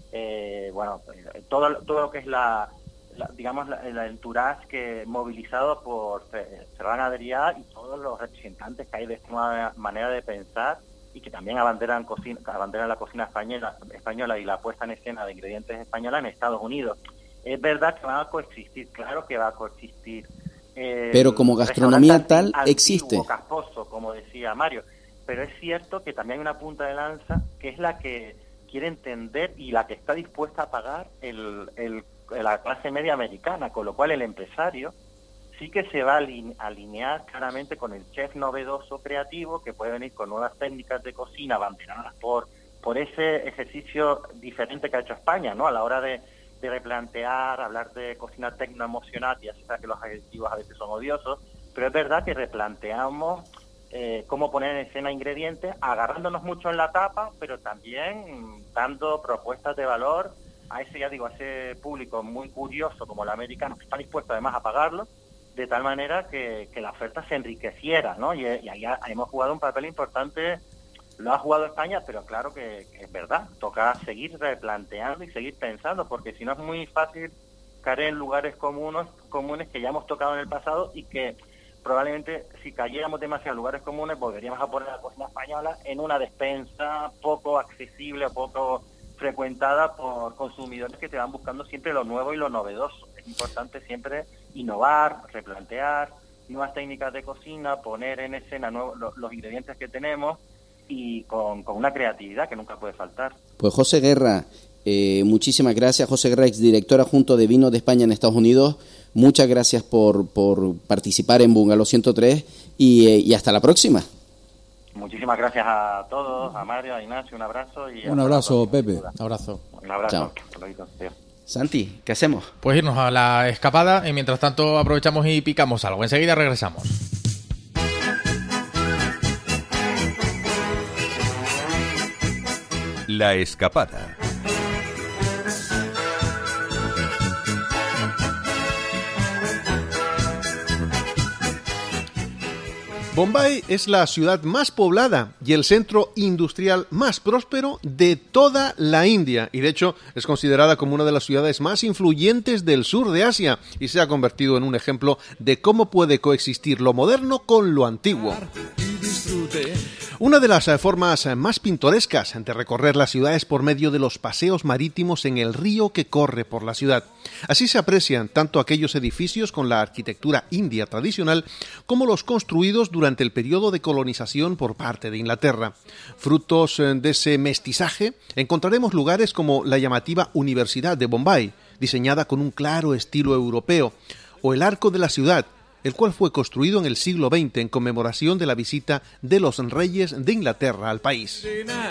todo lo que es el entourage que movilizado por Ferran Adrià y todos los representantes que hay de esta nueva manera de pensar, y que también abanderan la cocina española y la puesta en escena de ingredientes españoles en Estados Unidos. Es verdad que van a coexistir, claro que va a coexistir. Pero como gastronomía tal antiguo, existe. Casposo, como decía Mario. Pero es cierto que también hay una punta de lanza que es la que quiere entender y la que está dispuesta a pagar la clase media americana, con lo cual el empresario sí que se va a alinear claramente con el chef novedoso, creativo, que puede venir con nuevas técnicas de cocina, abanderadas por ese ejercicio diferente que ha hecho España, ¿no? A la hora de replantear, hablar de cocina tecnoemocional, y así sabe que los adjetivos a veces son odiosos, pero es verdad que replanteamos cómo poner en escena ingredientes, agarrándonos mucho en la tapa, pero también dando propuestas de valor a ese público muy curioso como el americano, que está dispuesto además a pagarlo, de tal manera que la oferta se enriqueciera, ¿no? Y ahí hemos jugado un papel importante. Lo ha jugado España, pero claro que es verdad, toca seguir replanteando y seguir pensando, porque si no es muy fácil caer en lugares comunes que ya hemos tocado en el pasado y que probablemente si cayéramos demasiado en lugares comunes volveríamos a poner la cocina española en una despensa poco accesible, poco frecuentada por consumidores que te van buscando siempre lo nuevo y lo novedoso. Es importante siempre innovar, replantear nuevas técnicas de cocina, poner en escena los ingredientes que tenemos y con una creatividad que nunca puede faltar. Pues José Guerra, muchísimas gracias. José Guerra, exdirector adjunto de Vinos de España en Estados Unidos. Muchas gracias por participar en Bungalow 103 y hasta la próxima. Muchísimas gracias a todos, a Mario, a Ignacio, un abrazo. Un abrazo, Pepe. Abrazo. Un abrazo. Chao. Santi, ¿qué hacemos? Pues irnos a la escapada y mientras tanto aprovechamos y picamos algo. Enseguida regresamos. La escapada. Bombay es la ciudad más poblada y el centro industrial más próspero de toda la India y de hecho es considerada como una de las ciudades más influyentes del sur de Asia y se ha convertido en un ejemplo de cómo puede coexistir lo moderno con lo antiguo. Una de las formas más pintorescas de recorrer la ciudad es por medio de los paseos marítimos en el río que corre por la ciudad. Así se aprecian tanto aquellos edificios con la arquitectura india tradicional como los construidos durante el periodo de colonización por parte de Inglaterra. Frutos de ese mestizaje encontraremos lugares como la llamativa Universidad de Bombay, diseñada con un claro estilo europeo, o el Arco de la Ciudad, el cual fue construido en el siglo XX en conmemoración de la visita de los reyes de Inglaterra al país.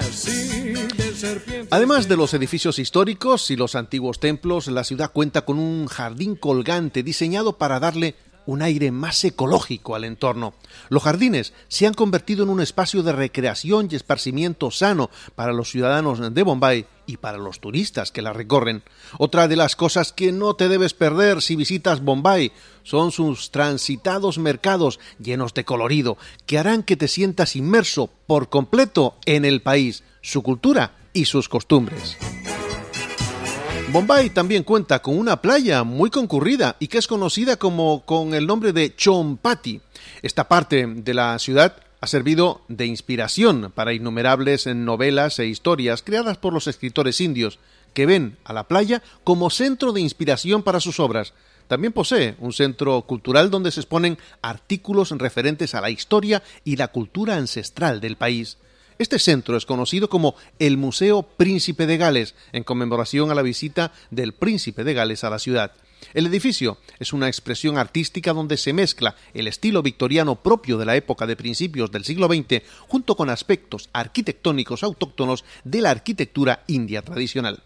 Además de los edificios históricos y los antiguos templos, la ciudad cuenta con un jardín colgante diseñado para darle un aire más ecológico al entorno. Los jardines se han convertido en un espacio de recreación y esparcimiento sano para los ciudadanos de Bombay y para los turistas que la recorren. Otra de las cosas que no te debes perder si visitas Bombay son sus transitados mercados llenos de colorido, que harán que te sientas inmerso por completo en el país, su cultura y sus costumbres. Bombay también cuenta con una playa muy concurrida y que es conocida con el nombre de Chompati. Esta parte de la ciudad ha servido de inspiración para innumerables novelas e historias creadas por los escritores indios, que ven a la playa como centro de inspiración para sus obras. También posee un centro cultural donde se exponen artículos referentes a la historia y la cultura ancestral del país. Este centro es conocido como el Museo Príncipe de Gales, en conmemoración a la visita del Príncipe de Gales a la ciudad. El edificio es una expresión artística donde se mezcla el estilo victoriano propio de la época de principios del siglo XX junto con aspectos arquitectónicos autóctonos de la arquitectura india tradicional.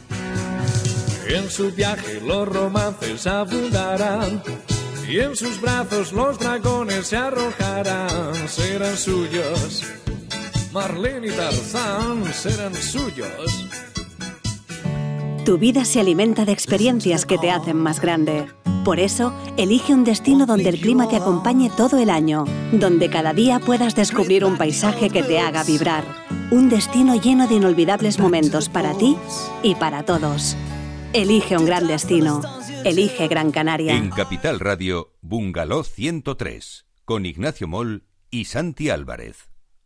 En su viaje los romances abundarán y en sus brazos los dragones se arrojarán, serán suyos. Marlene y Tarzán serán suyos. Tu vida se alimenta de experiencias que te hacen más grande. Por eso, elige un destino donde el clima te acompañe todo el año, donde cada día puedas descubrir un paisaje que te haga vibrar. Un destino lleno de inolvidables momentos para ti y para todos. Elige un gran destino. Elige Gran Canaria. En Capital Radio, Bungalow 103, con Ignacio Moll y Santi Álvarez.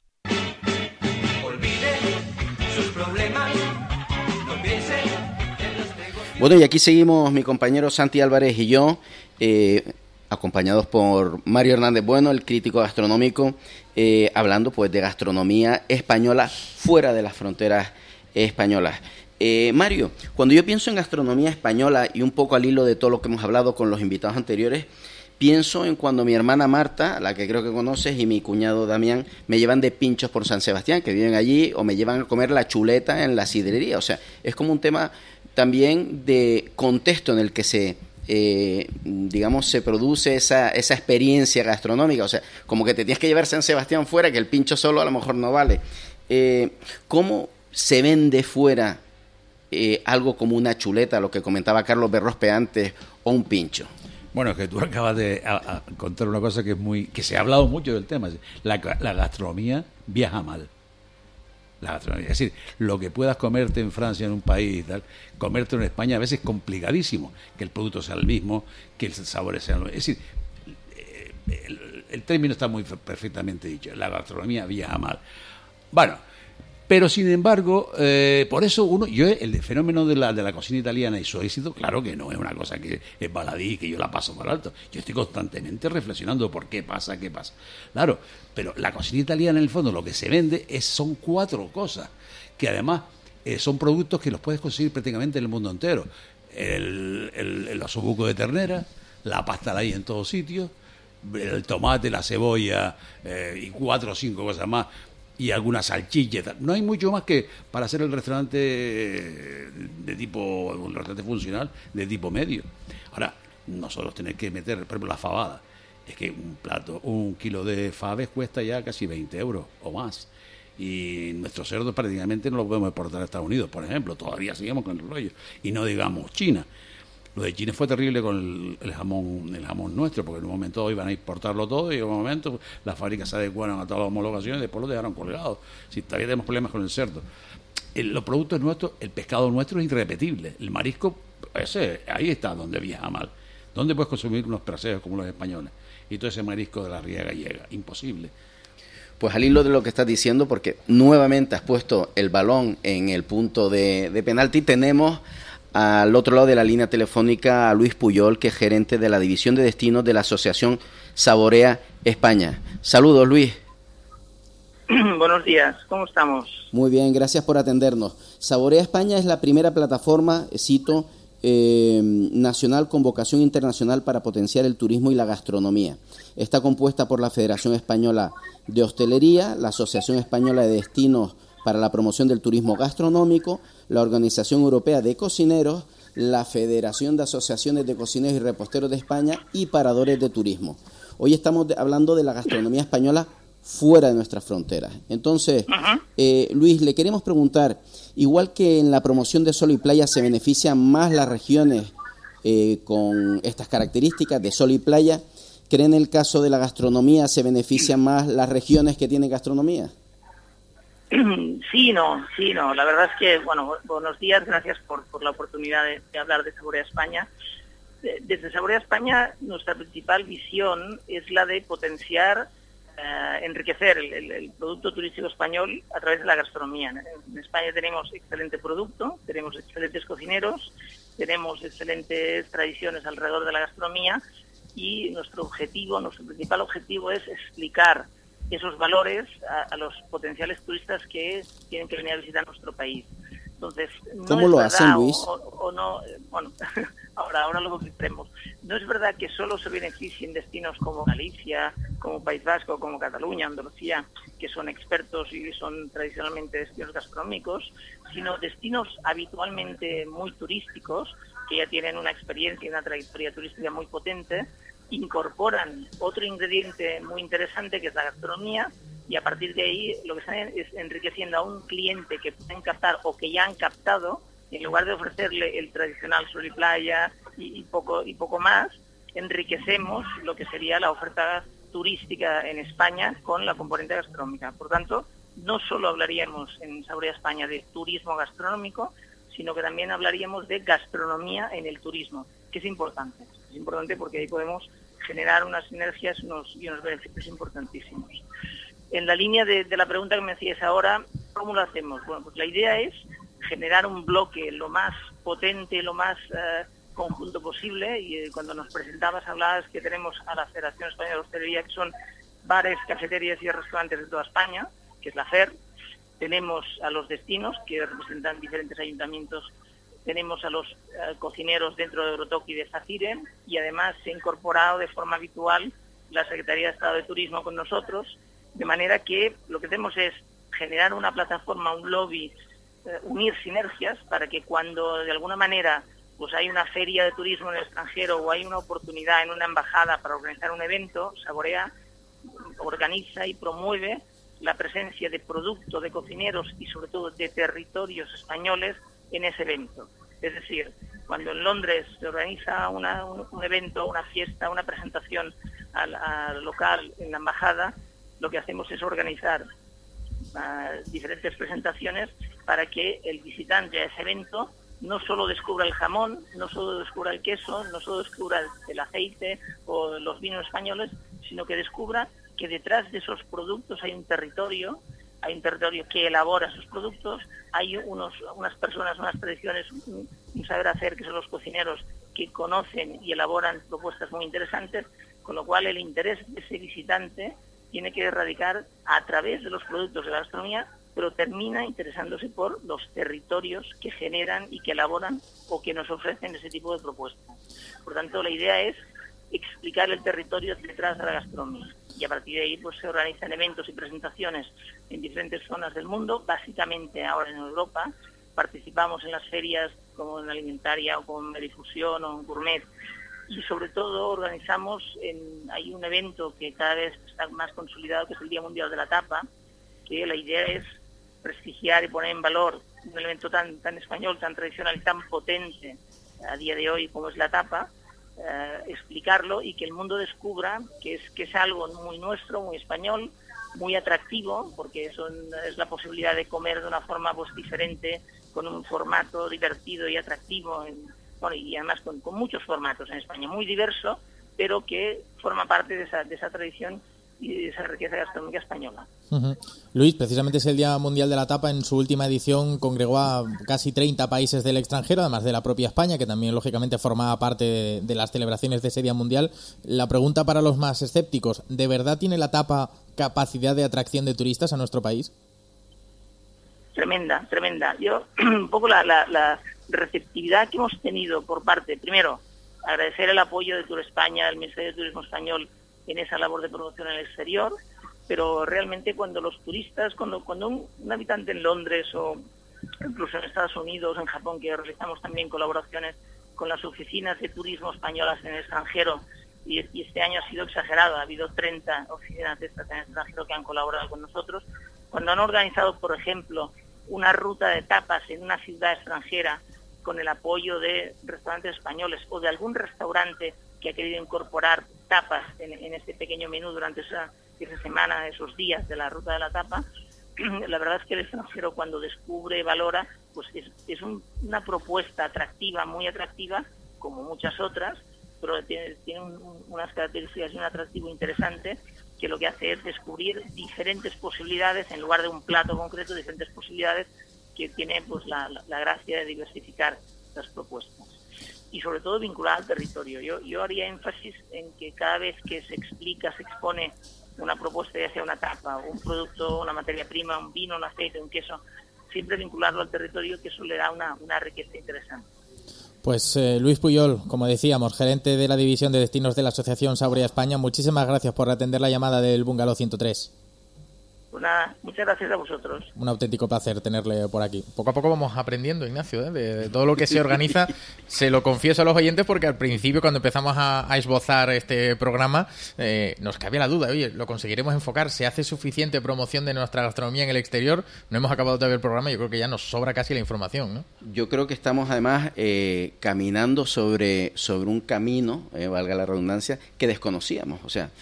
Bueno, y aquí seguimos mi compañero Santi Álvarez y yo, acompañados por Mario Hernández Bueno, el crítico gastronómico, hablando pues de gastronomía española fuera de las fronteras españolas. Mario, cuando yo pienso en gastronomía española y un poco al hilo de todo lo que hemos hablado con los invitados anteriores, pienso en cuando mi hermana Marta, la que creo que conoces, y mi cuñado Damián me llevan de pinchos por San Sebastián, que viven allí, o me llevan a comer la chuleta en la sidrería. O sea, es como un tema también de contexto en el que se produce esa experiencia gastronómica. O sea, como que te tienes que llevar San Sebastián fuera, que el pincho solo a lo mejor no vale. ¿Cómo se vende fuera algo como una chuleta, lo que comentaba Carlos Berrospe antes, o un pincho? Bueno, es que tú acabas de contar una cosa que se ha hablado mucho del tema. La gastronomía viaja mal. la gastronomía. Es decir, lo que puedas comerte en Francia, en un país y tal, comerte en España a veces es complicadísimo, que el producto sea el mismo, que el sabor sea el mismo. Es decir, el término está muy perfectamente dicho, la gastronomía viaja mal. Bueno, pero sin embargo, por eso el fenómeno de la cocina italiana y su éxito, claro que no es una cosa que es baladí, que yo la paso por alto. Yo estoy constantemente reflexionando por qué pasa. Claro, pero la cocina italiana en el fondo lo que se vende son 4 cosas, que además son productos que los puedes conseguir prácticamente en el mundo entero. El osobuco de ternera, la pasta la hay en todos sitios, el tomate, la cebolla y 4 o 5 cosas más, y algunas salchichas. No hay mucho más que para hacer el restaurante de tipo, un restaurante funcional de tipo medio. Ahora, nosotros tenemos que meter, por ejemplo, la fabada. Es que un kilo de faves cuesta ya casi 20 euros o más. Y nuestros cerdos prácticamente no los podemos exportar a Estados Unidos, por ejemplo. Todavía seguimos con el rollo. Y no digamos China. Lo de China fue terrible con el jamón nuestro, porque en un momento iban a importarlo todo y en un momento las fábricas se adecuaron a todas las homologaciones y después lo dejaron colgado. Si todavía tenemos problemas con el cerdo. Los productos nuestros, el pescado nuestro es irrepetible. El marisco, ahí está donde viaja mal. ¿Dónde puedes consumir unos praseos como los españoles? Y todo ese marisco de la ría gallega, imposible. Pues al hilo de lo que estás diciendo, porque nuevamente has puesto el balón en el punto de penalti, tenemos al otro lado de la línea telefónica a Luis Puyol, que es gerente de la División de Destinos de la Asociación Saborea España. Saludos, Luis. Buenos días, ¿cómo estamos? Muy bien, gracias por atendernos. Saborea España es la primera plataforma, cito, nacional con vocación internacional para potenciar el turismo y la gastronomía. Está compuesta por la Federación Española de Hostelería, la Asociación Española de Destinos para la Promoción del Turismo Gastronómico, la Organización Europea de Cocineros, la Federación de Asociaciones de Cocineros y Reposteros de España y Paradores de Turismo. Hoy estamos hablando de la gastronomía española fuera de nuestras fronteras. Entonces, Luis, le queremos preguntar, igual que en la promoción de sol y playa se benefician más las regiones con estas características de sol y playa, ¿cree en el caso de la gastronomía se benefician más las regiones que tienen gastronomía? Sí, no. La verdad es que, buenos días, gracias por la oportunidad de hablar de Saborea España. Desde Saborea España, nuestra principal visión es la de potenciar, enriquecer el producto turístico español a través de la gastronomía. En España tenemos excelente producto, tenemos excelentes cocineros, tenemos excelentes tradiciones alrededor de la gastronomía y nuestro principal objetivo es explicar esos valores a los potenciales turistas que tienen que venir a visitar nuestro país. Entonces, no ¿cómo lo hacen, Luis? O no, ahora lo explicaremos. No es verdad que solo se beneficien destinos como Galicia, como País Vasco, como Cataluña, Andalucía, que son expertos y son tradicionalmente destinos gastronómicos, sino destinos habitualmente muy turísticos, que ya tienen una experiencia y una trayectoria turística muy potente, incorporan otro ingrediente muy interesante que es la gastronomía, y a partir de ahí lo que están es enriqueciendo a un cliente que pueden captar o que ya han captado, en lugar de ofrecerle el tradicional sol y playa y poco más, enriquecemos lo que sería la oferta turística en España con la componente gastronómica. Por tanto, no solo hablaríamos en Saborea España de turismo gastronómico, sino que también hablaríamos de gastronomía en el turismo, que es importante. Es importante porque ahí podemos generar unas sinergias y unos beneficios importantísimos. En la línea de la pregunta que me hacías ahora, ¿cómo lo hacemos? Bueno, pues la idea es generar un bloque lo más potente, lo más conjunto posible, y cuando nos presentabas hablabas que tenemos a la Federación Española de Hostelería, que son bares, cafeterías y restaurantes de toda España, que es la FER. Tenemos a los destinos, que representan diferentes ayuntamientos. Tenemos a los cocineros dentro de Eurotoc y de Facire, y además se ha incorporado de forma habitual la Secretaría de Estado de Turismo con nosotros, de manera que lo que hacemos es generar una plataforma, un lobby, unir sinergias para que cuando de alguna manera pues hay una feria de turismo en el extranjero o hay una oportunidad en una embajada para organizar un evento, Saborea organiza y promueve la presencia de producto, de cocineros y sobre todo de territorios españoles en ese evento. Es decir, cuando en Londres se organiza un evento, una fiesta, una presentación al local en la embajada, lo que hacemos es organizar diferentes presentaciones para que el visitante a ese evento no solo descubra el jamón, no solo descubra el queso, no solo descubra el aceite o los vinos españoles, sino que descubra que detrás de esos productos hay un territorio que elabora esos productos, hay unas personas, unas tradiciones, un saber hacer, que son los cocineros, que conocen y elaboran propuestas muy interesantes, con lo cual el interés de ese visitante tiene que radicar a través de los productos de la gastronomía, pero termina interesándose por los territorios que generan y que elaboran o que nos ofrecen ese tipo de propuestas. Por tanto, la idea es explicar el territorio detrás de la gastronomía. Y a partir de ahí pues se organizan eventos y presentaciones en diferentes zonas del mundo, básicamente ahora en Europa. Participamos en las ferias como en Alimentaria o como en Difusión o en Gourmet. Y sobre todo organizamos, hay un evento que cada vez está más consolidado, que es el Día Mundial de la Tapa, que la idea es prestigiar y poner en valor un elemento tan español, tan tradicional y tan potente a día de hoy como es la tapa, explicarlo y que el mundo descubra que es algo muy nuestro, muy español, muy atractivo, porque es la posibilidad de comer de una forma pues diferente, con un formato divertido y atractivo, y además con muchos formatos en España, muy diverso, pero que forma parte de esa tradición y de esa riqueza gastronómica española. Uh-huh. Luis, precisamente es el Día Mundial de la Tapa. En su última edición congregó a casi 30 países del extranjero, además de la propia España, que también lógicamente formaba parte de las celebraciones de ese Día Mundial. La pregunta para los más escépticos: ¿de verdad tiene la tapa capacidad de atracción de turistas a nuestro país? Tremenda. Yo, un poco la receptividad que hemos tenido por parte, primero, agradecer el apoyo de Turespaña, del Ministerio de Turismo Español, en esa labor de promoción en el exterior, pero realmente cuando los turistas, cuando un habitante en Londres o incluso en Estados Unidos, en Japón, que realizamos también colaboraciones con las oficinas de turismo españolas en el extranjero, y este año ha sido exagerado, ha habido 30 oficinas de estas en el extranjero que han colaborado con nosotros, cuando han organizado, por ejemplo, una ruta de tapas en una ciudad extranjera con el apoyo de restaurantes españoles o de algún restaurante que ha querido incorporar tapas en este pequeño menú durante esa semana, esos días de la ruta de la tapa, la verdad es que el extranjero cuando descubre, valora, pues es una propuesta atractiva, muy atractiva, como muchas otras, pero tiene unas características y un atractivo interesante, que lo que hace es descubrir diferentes posibilidades, en lugar de un plato concreto, diferentes posibilidades que tiene pues la gracia de diversificar las propuestas. Y sobre todo vinculada al territorio. Yo haría énfasis en que cada vez que se explica, se expone una propuesta, ya sea una tapa, un producto, una materia prima, un vino, un aceite, un queso, siempre vincularlo al territorio, que eso le da una riqueza interesante. Pues Luis Puyol, como decíamos, gerente de la División de Destinos de la Asociación Sauria España, muchísimas gracias por atender la llamada del Bungalow 103. Muchas gracias a vosotros. Un auténtico placer tenerle por aquí. Poco a poco vamos aprendiendo, Ignacio, de todo lo que se organiza. Se lo confieso a los oyentes porque al principio, cuando empezamos a esbozar este programa, nos cabía la duda: oye, ¿lo conseguiremos enfocar? ¿Se hace suficiente promoción de nuestra gastronomía en el exterior? No hemos acabado todavía el programa, yo creo que ya nos sobra casi la información, ¿no? Yo creo que estamos además caminando sobre un camino, valga la redundancia, que desconocíamos. O sea,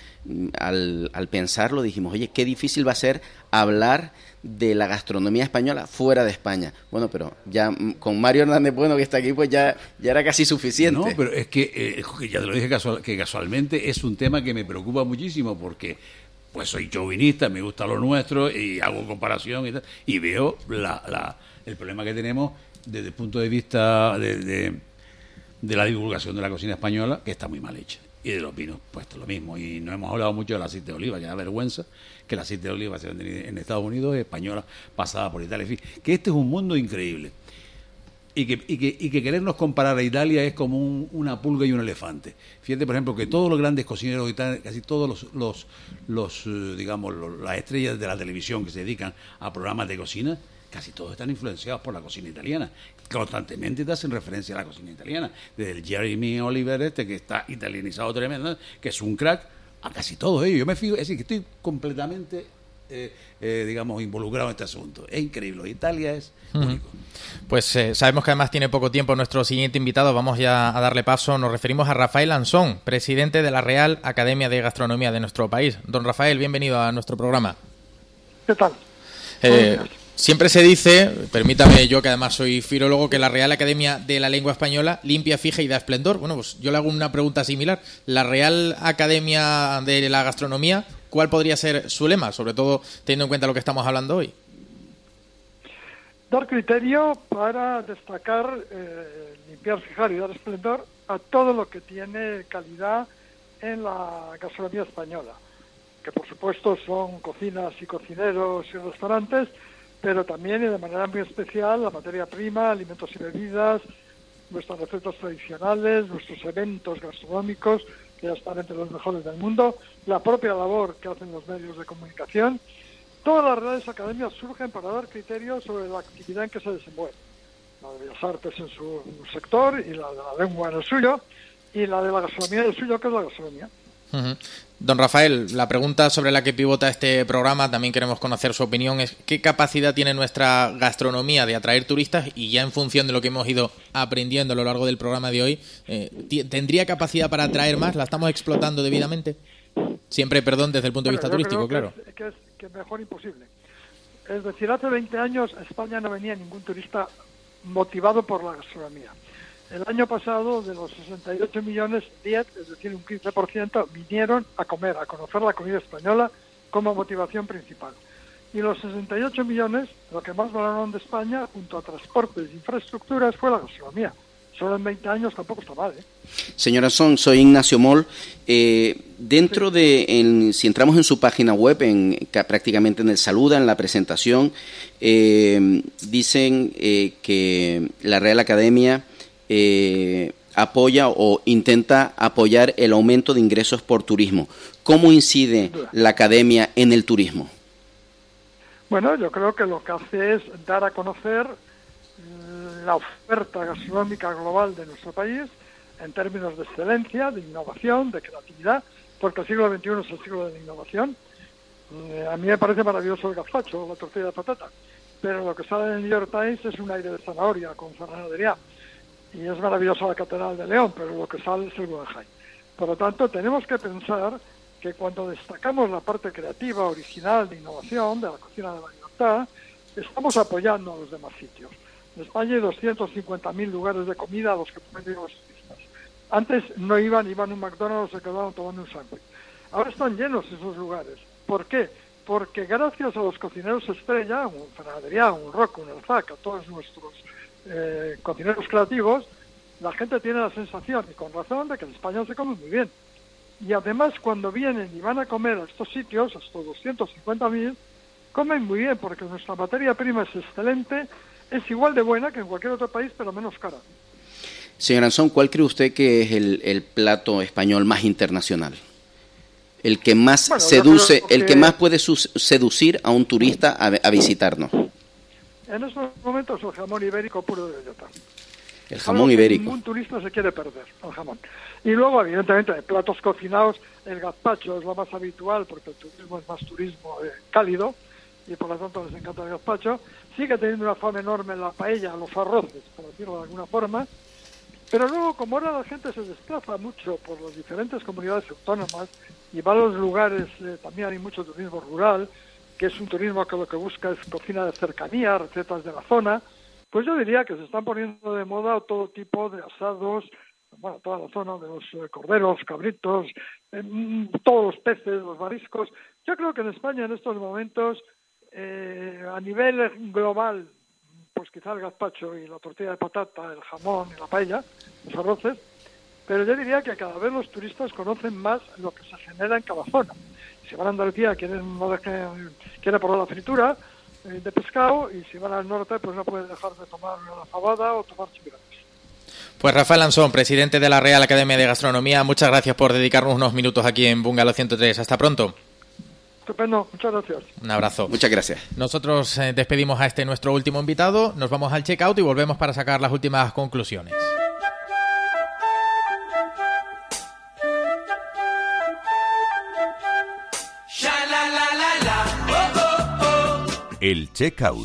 al pensarlo dijimos, oye, qué difícil va a ser hablar de la gastronomía española fuera de España. Bueno, pero ya con Mario Hernández Bueno, que está aquí, pues ya era casi suficiente. No, pero es que ya te lo dije que casualmente es un tema que me preocupa muchísimo, porque pues soy chauvinista, me gusta lo nuestro y hago comparación y tal, y veo el problema que tenemos desde el punto de vista de la divulgación de la cocina española, que está muy mal hecha. Y de los vinos, pues lo mismo. Y no hemos hablado mucho del aceite de oliva, que da vergüenza que el aceite de oliva se vende en Estados Unidos, es española, pasada por Italia. En fin, que este es un mundo increíble. Y que querernos comparar a Italia es como una pulga y un elefante. Fíjate, por ejemplo, que todos los grandes cocineros de Italia, casi todos las estrellas de la televisión que se dedican a programas de cocina, casi todos están influenciados por la cocina italiana. Constantemente te hacen referencia a la cocina italiana. Desde el Jeremy Oliver que está italianizado tremendo, que es un crack, a casi todos ellos. Yo me fijo, es decir, que estoy completamente, involucrado en este asunto. Es increíble. Italia es único. Pues sabemos que además tiene poco tiempo nuestro siguiente invitado. Vamos ya a darle paso. Nos referimos a Rafael Ansón, presidente de la Real Academia de Gastronomía de nuestro país. Don Rafael, bienvenido a nuestro programa. ¿Qué tal? Siempre se dice, permítame yo que además soy filólogo, que la Real Academia de la Lengua Española limpia, fija y da esplendor. Bueno, pues yo le hago una pregunta similar. La Real Academia de la Gastronomía, ¿cuál podría ser su lema? Sobre todo teniendo en cuenta lo que estamos hablando hoy. Dar criterio para destacar, limpiar, fijar y dar esplendor a todo lo que tiene calidad en la gastronomía española, que por supuesto son cocinas y cocineros y restaurantes, pero también y de manera muy especial la materia prima, alimentos y bebidas, nuestras recetas tradicionales, nuestros eventos gastronómicos, que ya están entre los mejores del mundo, la propia labor que hacen los medios de comunicación. Todas las reales academias surgen para dar criterios sobre la actividad en que se desenvuelve. La de Bellas Artes en su sector y la de la lengua en el suyo, y la de la gastronomía en el suyo, que es la gastronomía. Uh-huh. Don Rafael, la pregunta sobre la que pivota este programa, también queremos conocer su opinión, es ¿qué capacidad tiene nuestra gastronomía de atraer turistas? Y ya en función de lo que hemos ido aprendiendo a lo largo del programa de hoy, ¿tendría capacidad para atraer más? ¿La estamos explotando debidamente? Siempre, perdón, desde el punto de vista turístico, claro. Que es mejor imposible. Es decir, hace 20 años a España no venía ningún turista motivado por la gastronomía. El año pasado, de los 68 millones, 10, es decir, un 15%, vinieron a comer, a conocer la comida española como motivación principal. Y los 68 millones, lo que más valoraron de España, junto a transportes e infraestructuras, fue la gastronomía. Solo en 20 años tampoco está mal, ¿eh? Señora Son, soy Ignacio Moll. Dentro de, si entramos en su página web, prácticamente en el saluda, en la presentación, dicen que la Real Academia apoya o intenta apoyar el aumento de ingresos por turismo. ¿Cómo incide la Academia en el turismo? Bueno, yo creo que lo que hace es dar a conocer la oferta gastronómica global de nuestro país en términos de excelencia, de innovación, de creatividad, porque el siglo XXI es el siglo de la innovación. A mí me parece maravilloso el gazpacho, la tortilla de patata, pero lo que sale en el New York Times es un aire de zanahoria con Fernando Adrià, y es maravillosa la Catedral de León, pero lo que sale es el Guggenheim. Por lo tanto, tenemos que pensar que cuando destacamos la parte creativa, original, de innovación, de la cocina de la libertad, estamos apoyando a los demás sitios. En España hay 250.000 lugares de comida a los que pueden ir los turistas. Antes no iban a un McDonald's o se quedaban tomando un sándwich. Ahora están llenos esos lugares. ¿Por qué? Porque gracias a los cocineros estrella, un Fernando Adrià, un Rocco, un Erzac, a todos nuestros cocineros creativos, la gente tiene la sensación, y con razón, de que en España se come muy bien. Y además, cuando vienen y van a comer a estos sitios, a estos 250.000, comen muy bien, porque nuestra materia prima es excelente, es igual de buena que en cualquier otro país, pero menos cara. Señor Anson, ¿cuál cree usted que es el plato español más internacional? El que más seduce, el que más puede seducir a un turista a visitarnos. En estos momentos el jamón ibérico puro de bellota. El jamón ibérico. Ningún turista se quiere perder, el jamón. Y luego, evidentemente, de platos cocinados, el gazpacho es lo más habitual, porque el turismo es más turismo cálido, y por lo tanto les encanta el gazpacho. Sigue teniendo una fama enorme la paella, los arroces, por decirlo de alguna forma. Pero luego, como ahora la gente se desplaza mucho por las diferentes comunidades autónomas y va a los lugares, también hay mucho turismo rural, que es un turismo que lo que busca es cocina de cercanía, recetas de la zona, pues yo diría que se están poniendo de moda todo tipo de asados, bueno, toda la zona de los corderos, cabritos, todos los peces, los mariscos. Yo creo que en España en estos momentos, a nivel global, pues quizá el gazpacho y la tortilla de patata, el jamón y la paella, los arroces, pero yo diría que cada vez los turistas conocen más lo que se genera en cada zona. Si van a Andalucía quieren probar la fritura de pescado, y si van al norte pues no pueden dejar de tomar una fabada o tomar chipirates. Pues Rafael Ansón, presidente de la Real Academia de Gastronomía, muchas gracias por dedicarnos unos minutos aquí en Bungalow 103. Hasta pronto. Estupendo, muchas gracias. Un abrazo. Muchas gracias. Nosotros despedimos a este nuestro último invitado, nos vamos al checkout y volvemos para sacar las últimas conclusiones. El checkout.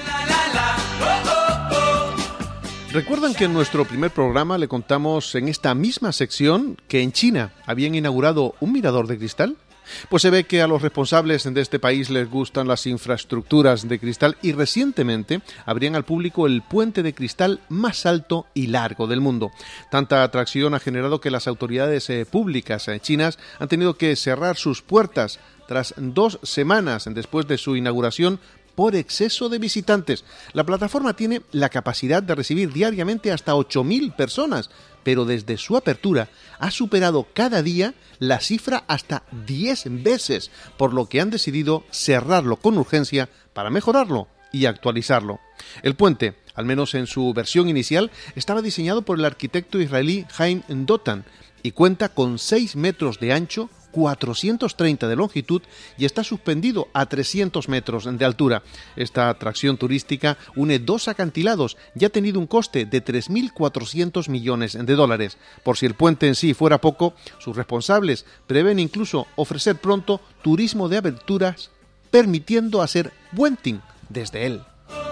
¿Recuerdan que en nuestro primer programa le contamos en esta misma sección que en China habían inaugurado un mirador de cristal? Pues se ve que a los responsables de este país les gustan las infraestructuras de cristal y recientemente abrían al público el puente de cristal más alto y largo del mundo. Tanta atracción ha generado que las autoridades públicas chinas han tenido que cerrar sus puertas tras 2 semanas después de su inauguración por exceso de visitantes. La plataforma tiene la capacidad de recibir diariamente hasta 8.000 personas, pero desde su apertura ha superado cada día la cifra hasta 10 veces, por lo que han decidido cerrarlo con urgencia para mejorarlo y actualizarlo. El puente, al menos en su versión inicial, estaba diseñado por el arquitecto israelí Haim Dotan y cuenta con 6 metros de ancho, 430 de longitud y está suspendido a 300 metros de altura. Esta atracción turística une 2 acantilados y ha tenido un coste de 3.400 millones de dólares. Por si el puente en sí fuera poco, sus responsables prevén incluso ofrecer pronto turismo de aventuras, permitiendo hacer puenting desde él.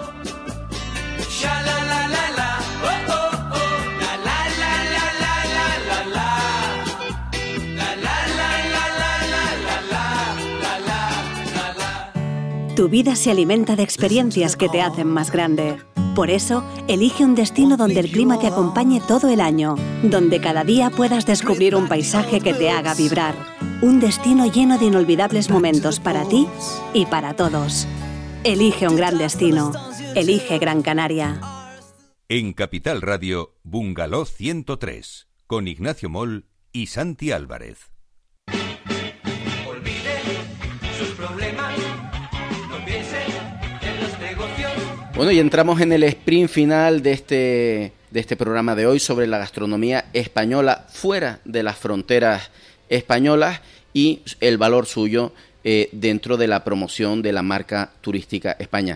Tu vida se alimenta de experiencias que te hacen más grande. Por eso, elige un destino donde el clima te acompañe todo el año, donde cada día puedas descubrir un paisaje que te haga vibrar. Un destino lleno de inolvidables momentos para ti y para todos. Elige un gran destino. Elige Gran Canaria. En Capital Radio, Bungalow 103, con Ignacio Moll y Santi Álvarez. Bueno, y entramos en el sprint final de este programa de hoy sobre la gastronomía española fuera de las fronteras españolas y el valor suyo dentro de la promoción de la marca turística España.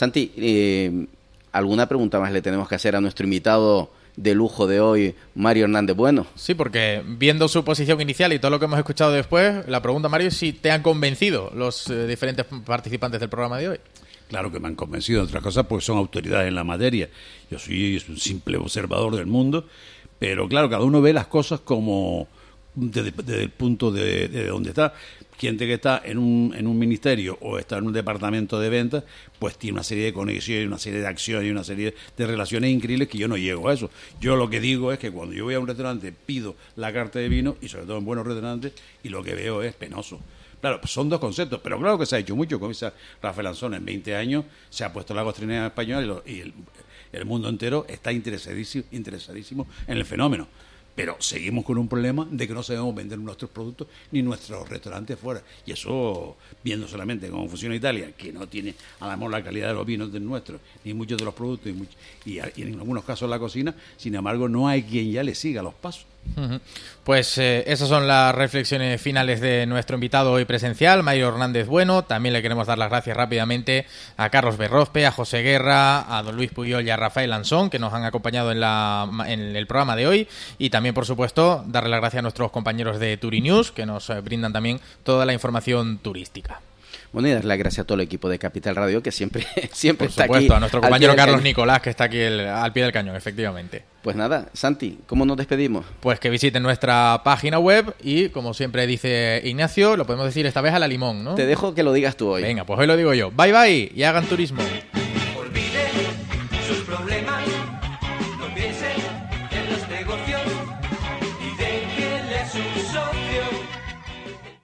Santi, ¿alguna pregunta más le tenemos que hacer a nuestro invitado de lujo de hoy, Mario Hernández Bueno? Sí, porque viendo su posición inicial y todo lo que hemos escuchado después, la pregunta, Mario, es si te han convencido los diferentes participantes del programa de hoy. Claro que me han convencido, entre otras cosas, porque son autoridades en la materia. Yo soy un simple observador del mundo, pero claro, cada uno ve las cosas como desde el punto de donde está. Gente que está en un ministerio o está en un departamento de ventas, pues tiene una serie de conexiones, una serie de acciones y una serie de relaciones increíbles que yo no llego a eso. Yo lo que digo es que cuando yo voy a un restaurante pido la carta de vino, y sobre todo en buenos restaurantes, y lo que veo es penoso. Claro, pues son 2 conceptos, pero claro que se ha hecho mucho. Como dice Rafael Anzón, en 20 años se ha puesto la gastronomía española y el mundo entero está interesadísimo en el fenómeno. Pero seguimos con un problema de que no sabemos vender nuestros productos ni nuestros restaurantes fuera. Y eso, viendo solamente cómo funciona Italia, que no tiene a lo mejor la calidad de los vinos del nuestro, ni muchos de los productos, y en algunos casos la cocina, sin embargo no hay quien ya le siga los pasos. Pues esas son las reflexiones finales de nuestro invitado hoy presencial, Mario Hernández Bueno. También le queremos dar las gracias rápidamente a Carlos Berrospe, a José Guerra, a don Luis Puyol y a Rafael Ansón, que nos han acompañado en el programa de hoy. Y también, por supuesto, darle las gracias a nuestros compañeros de Turinews, que nos brindan también toda la información turística. Bueno, y darle las gracias a todo el equipo de Capital Radio, que siempre Por está aquí. Por supuesto, a nuestro compañero Carlos Nicolás, que está aquí al pie del cañón, efectivamente. Pues nada, Santi, ¿cómo nos despedimos? Pues que visiten nuestra página web y, como siempre dice Ignacio, lo podemos decir esta vez a la limón, ¿no? Te dejo que lo digas tú hoy. Venga, pues hoy lo digo yo. Bye bye y hagan turismo. Olvide sus problemas, no piense en los negocios.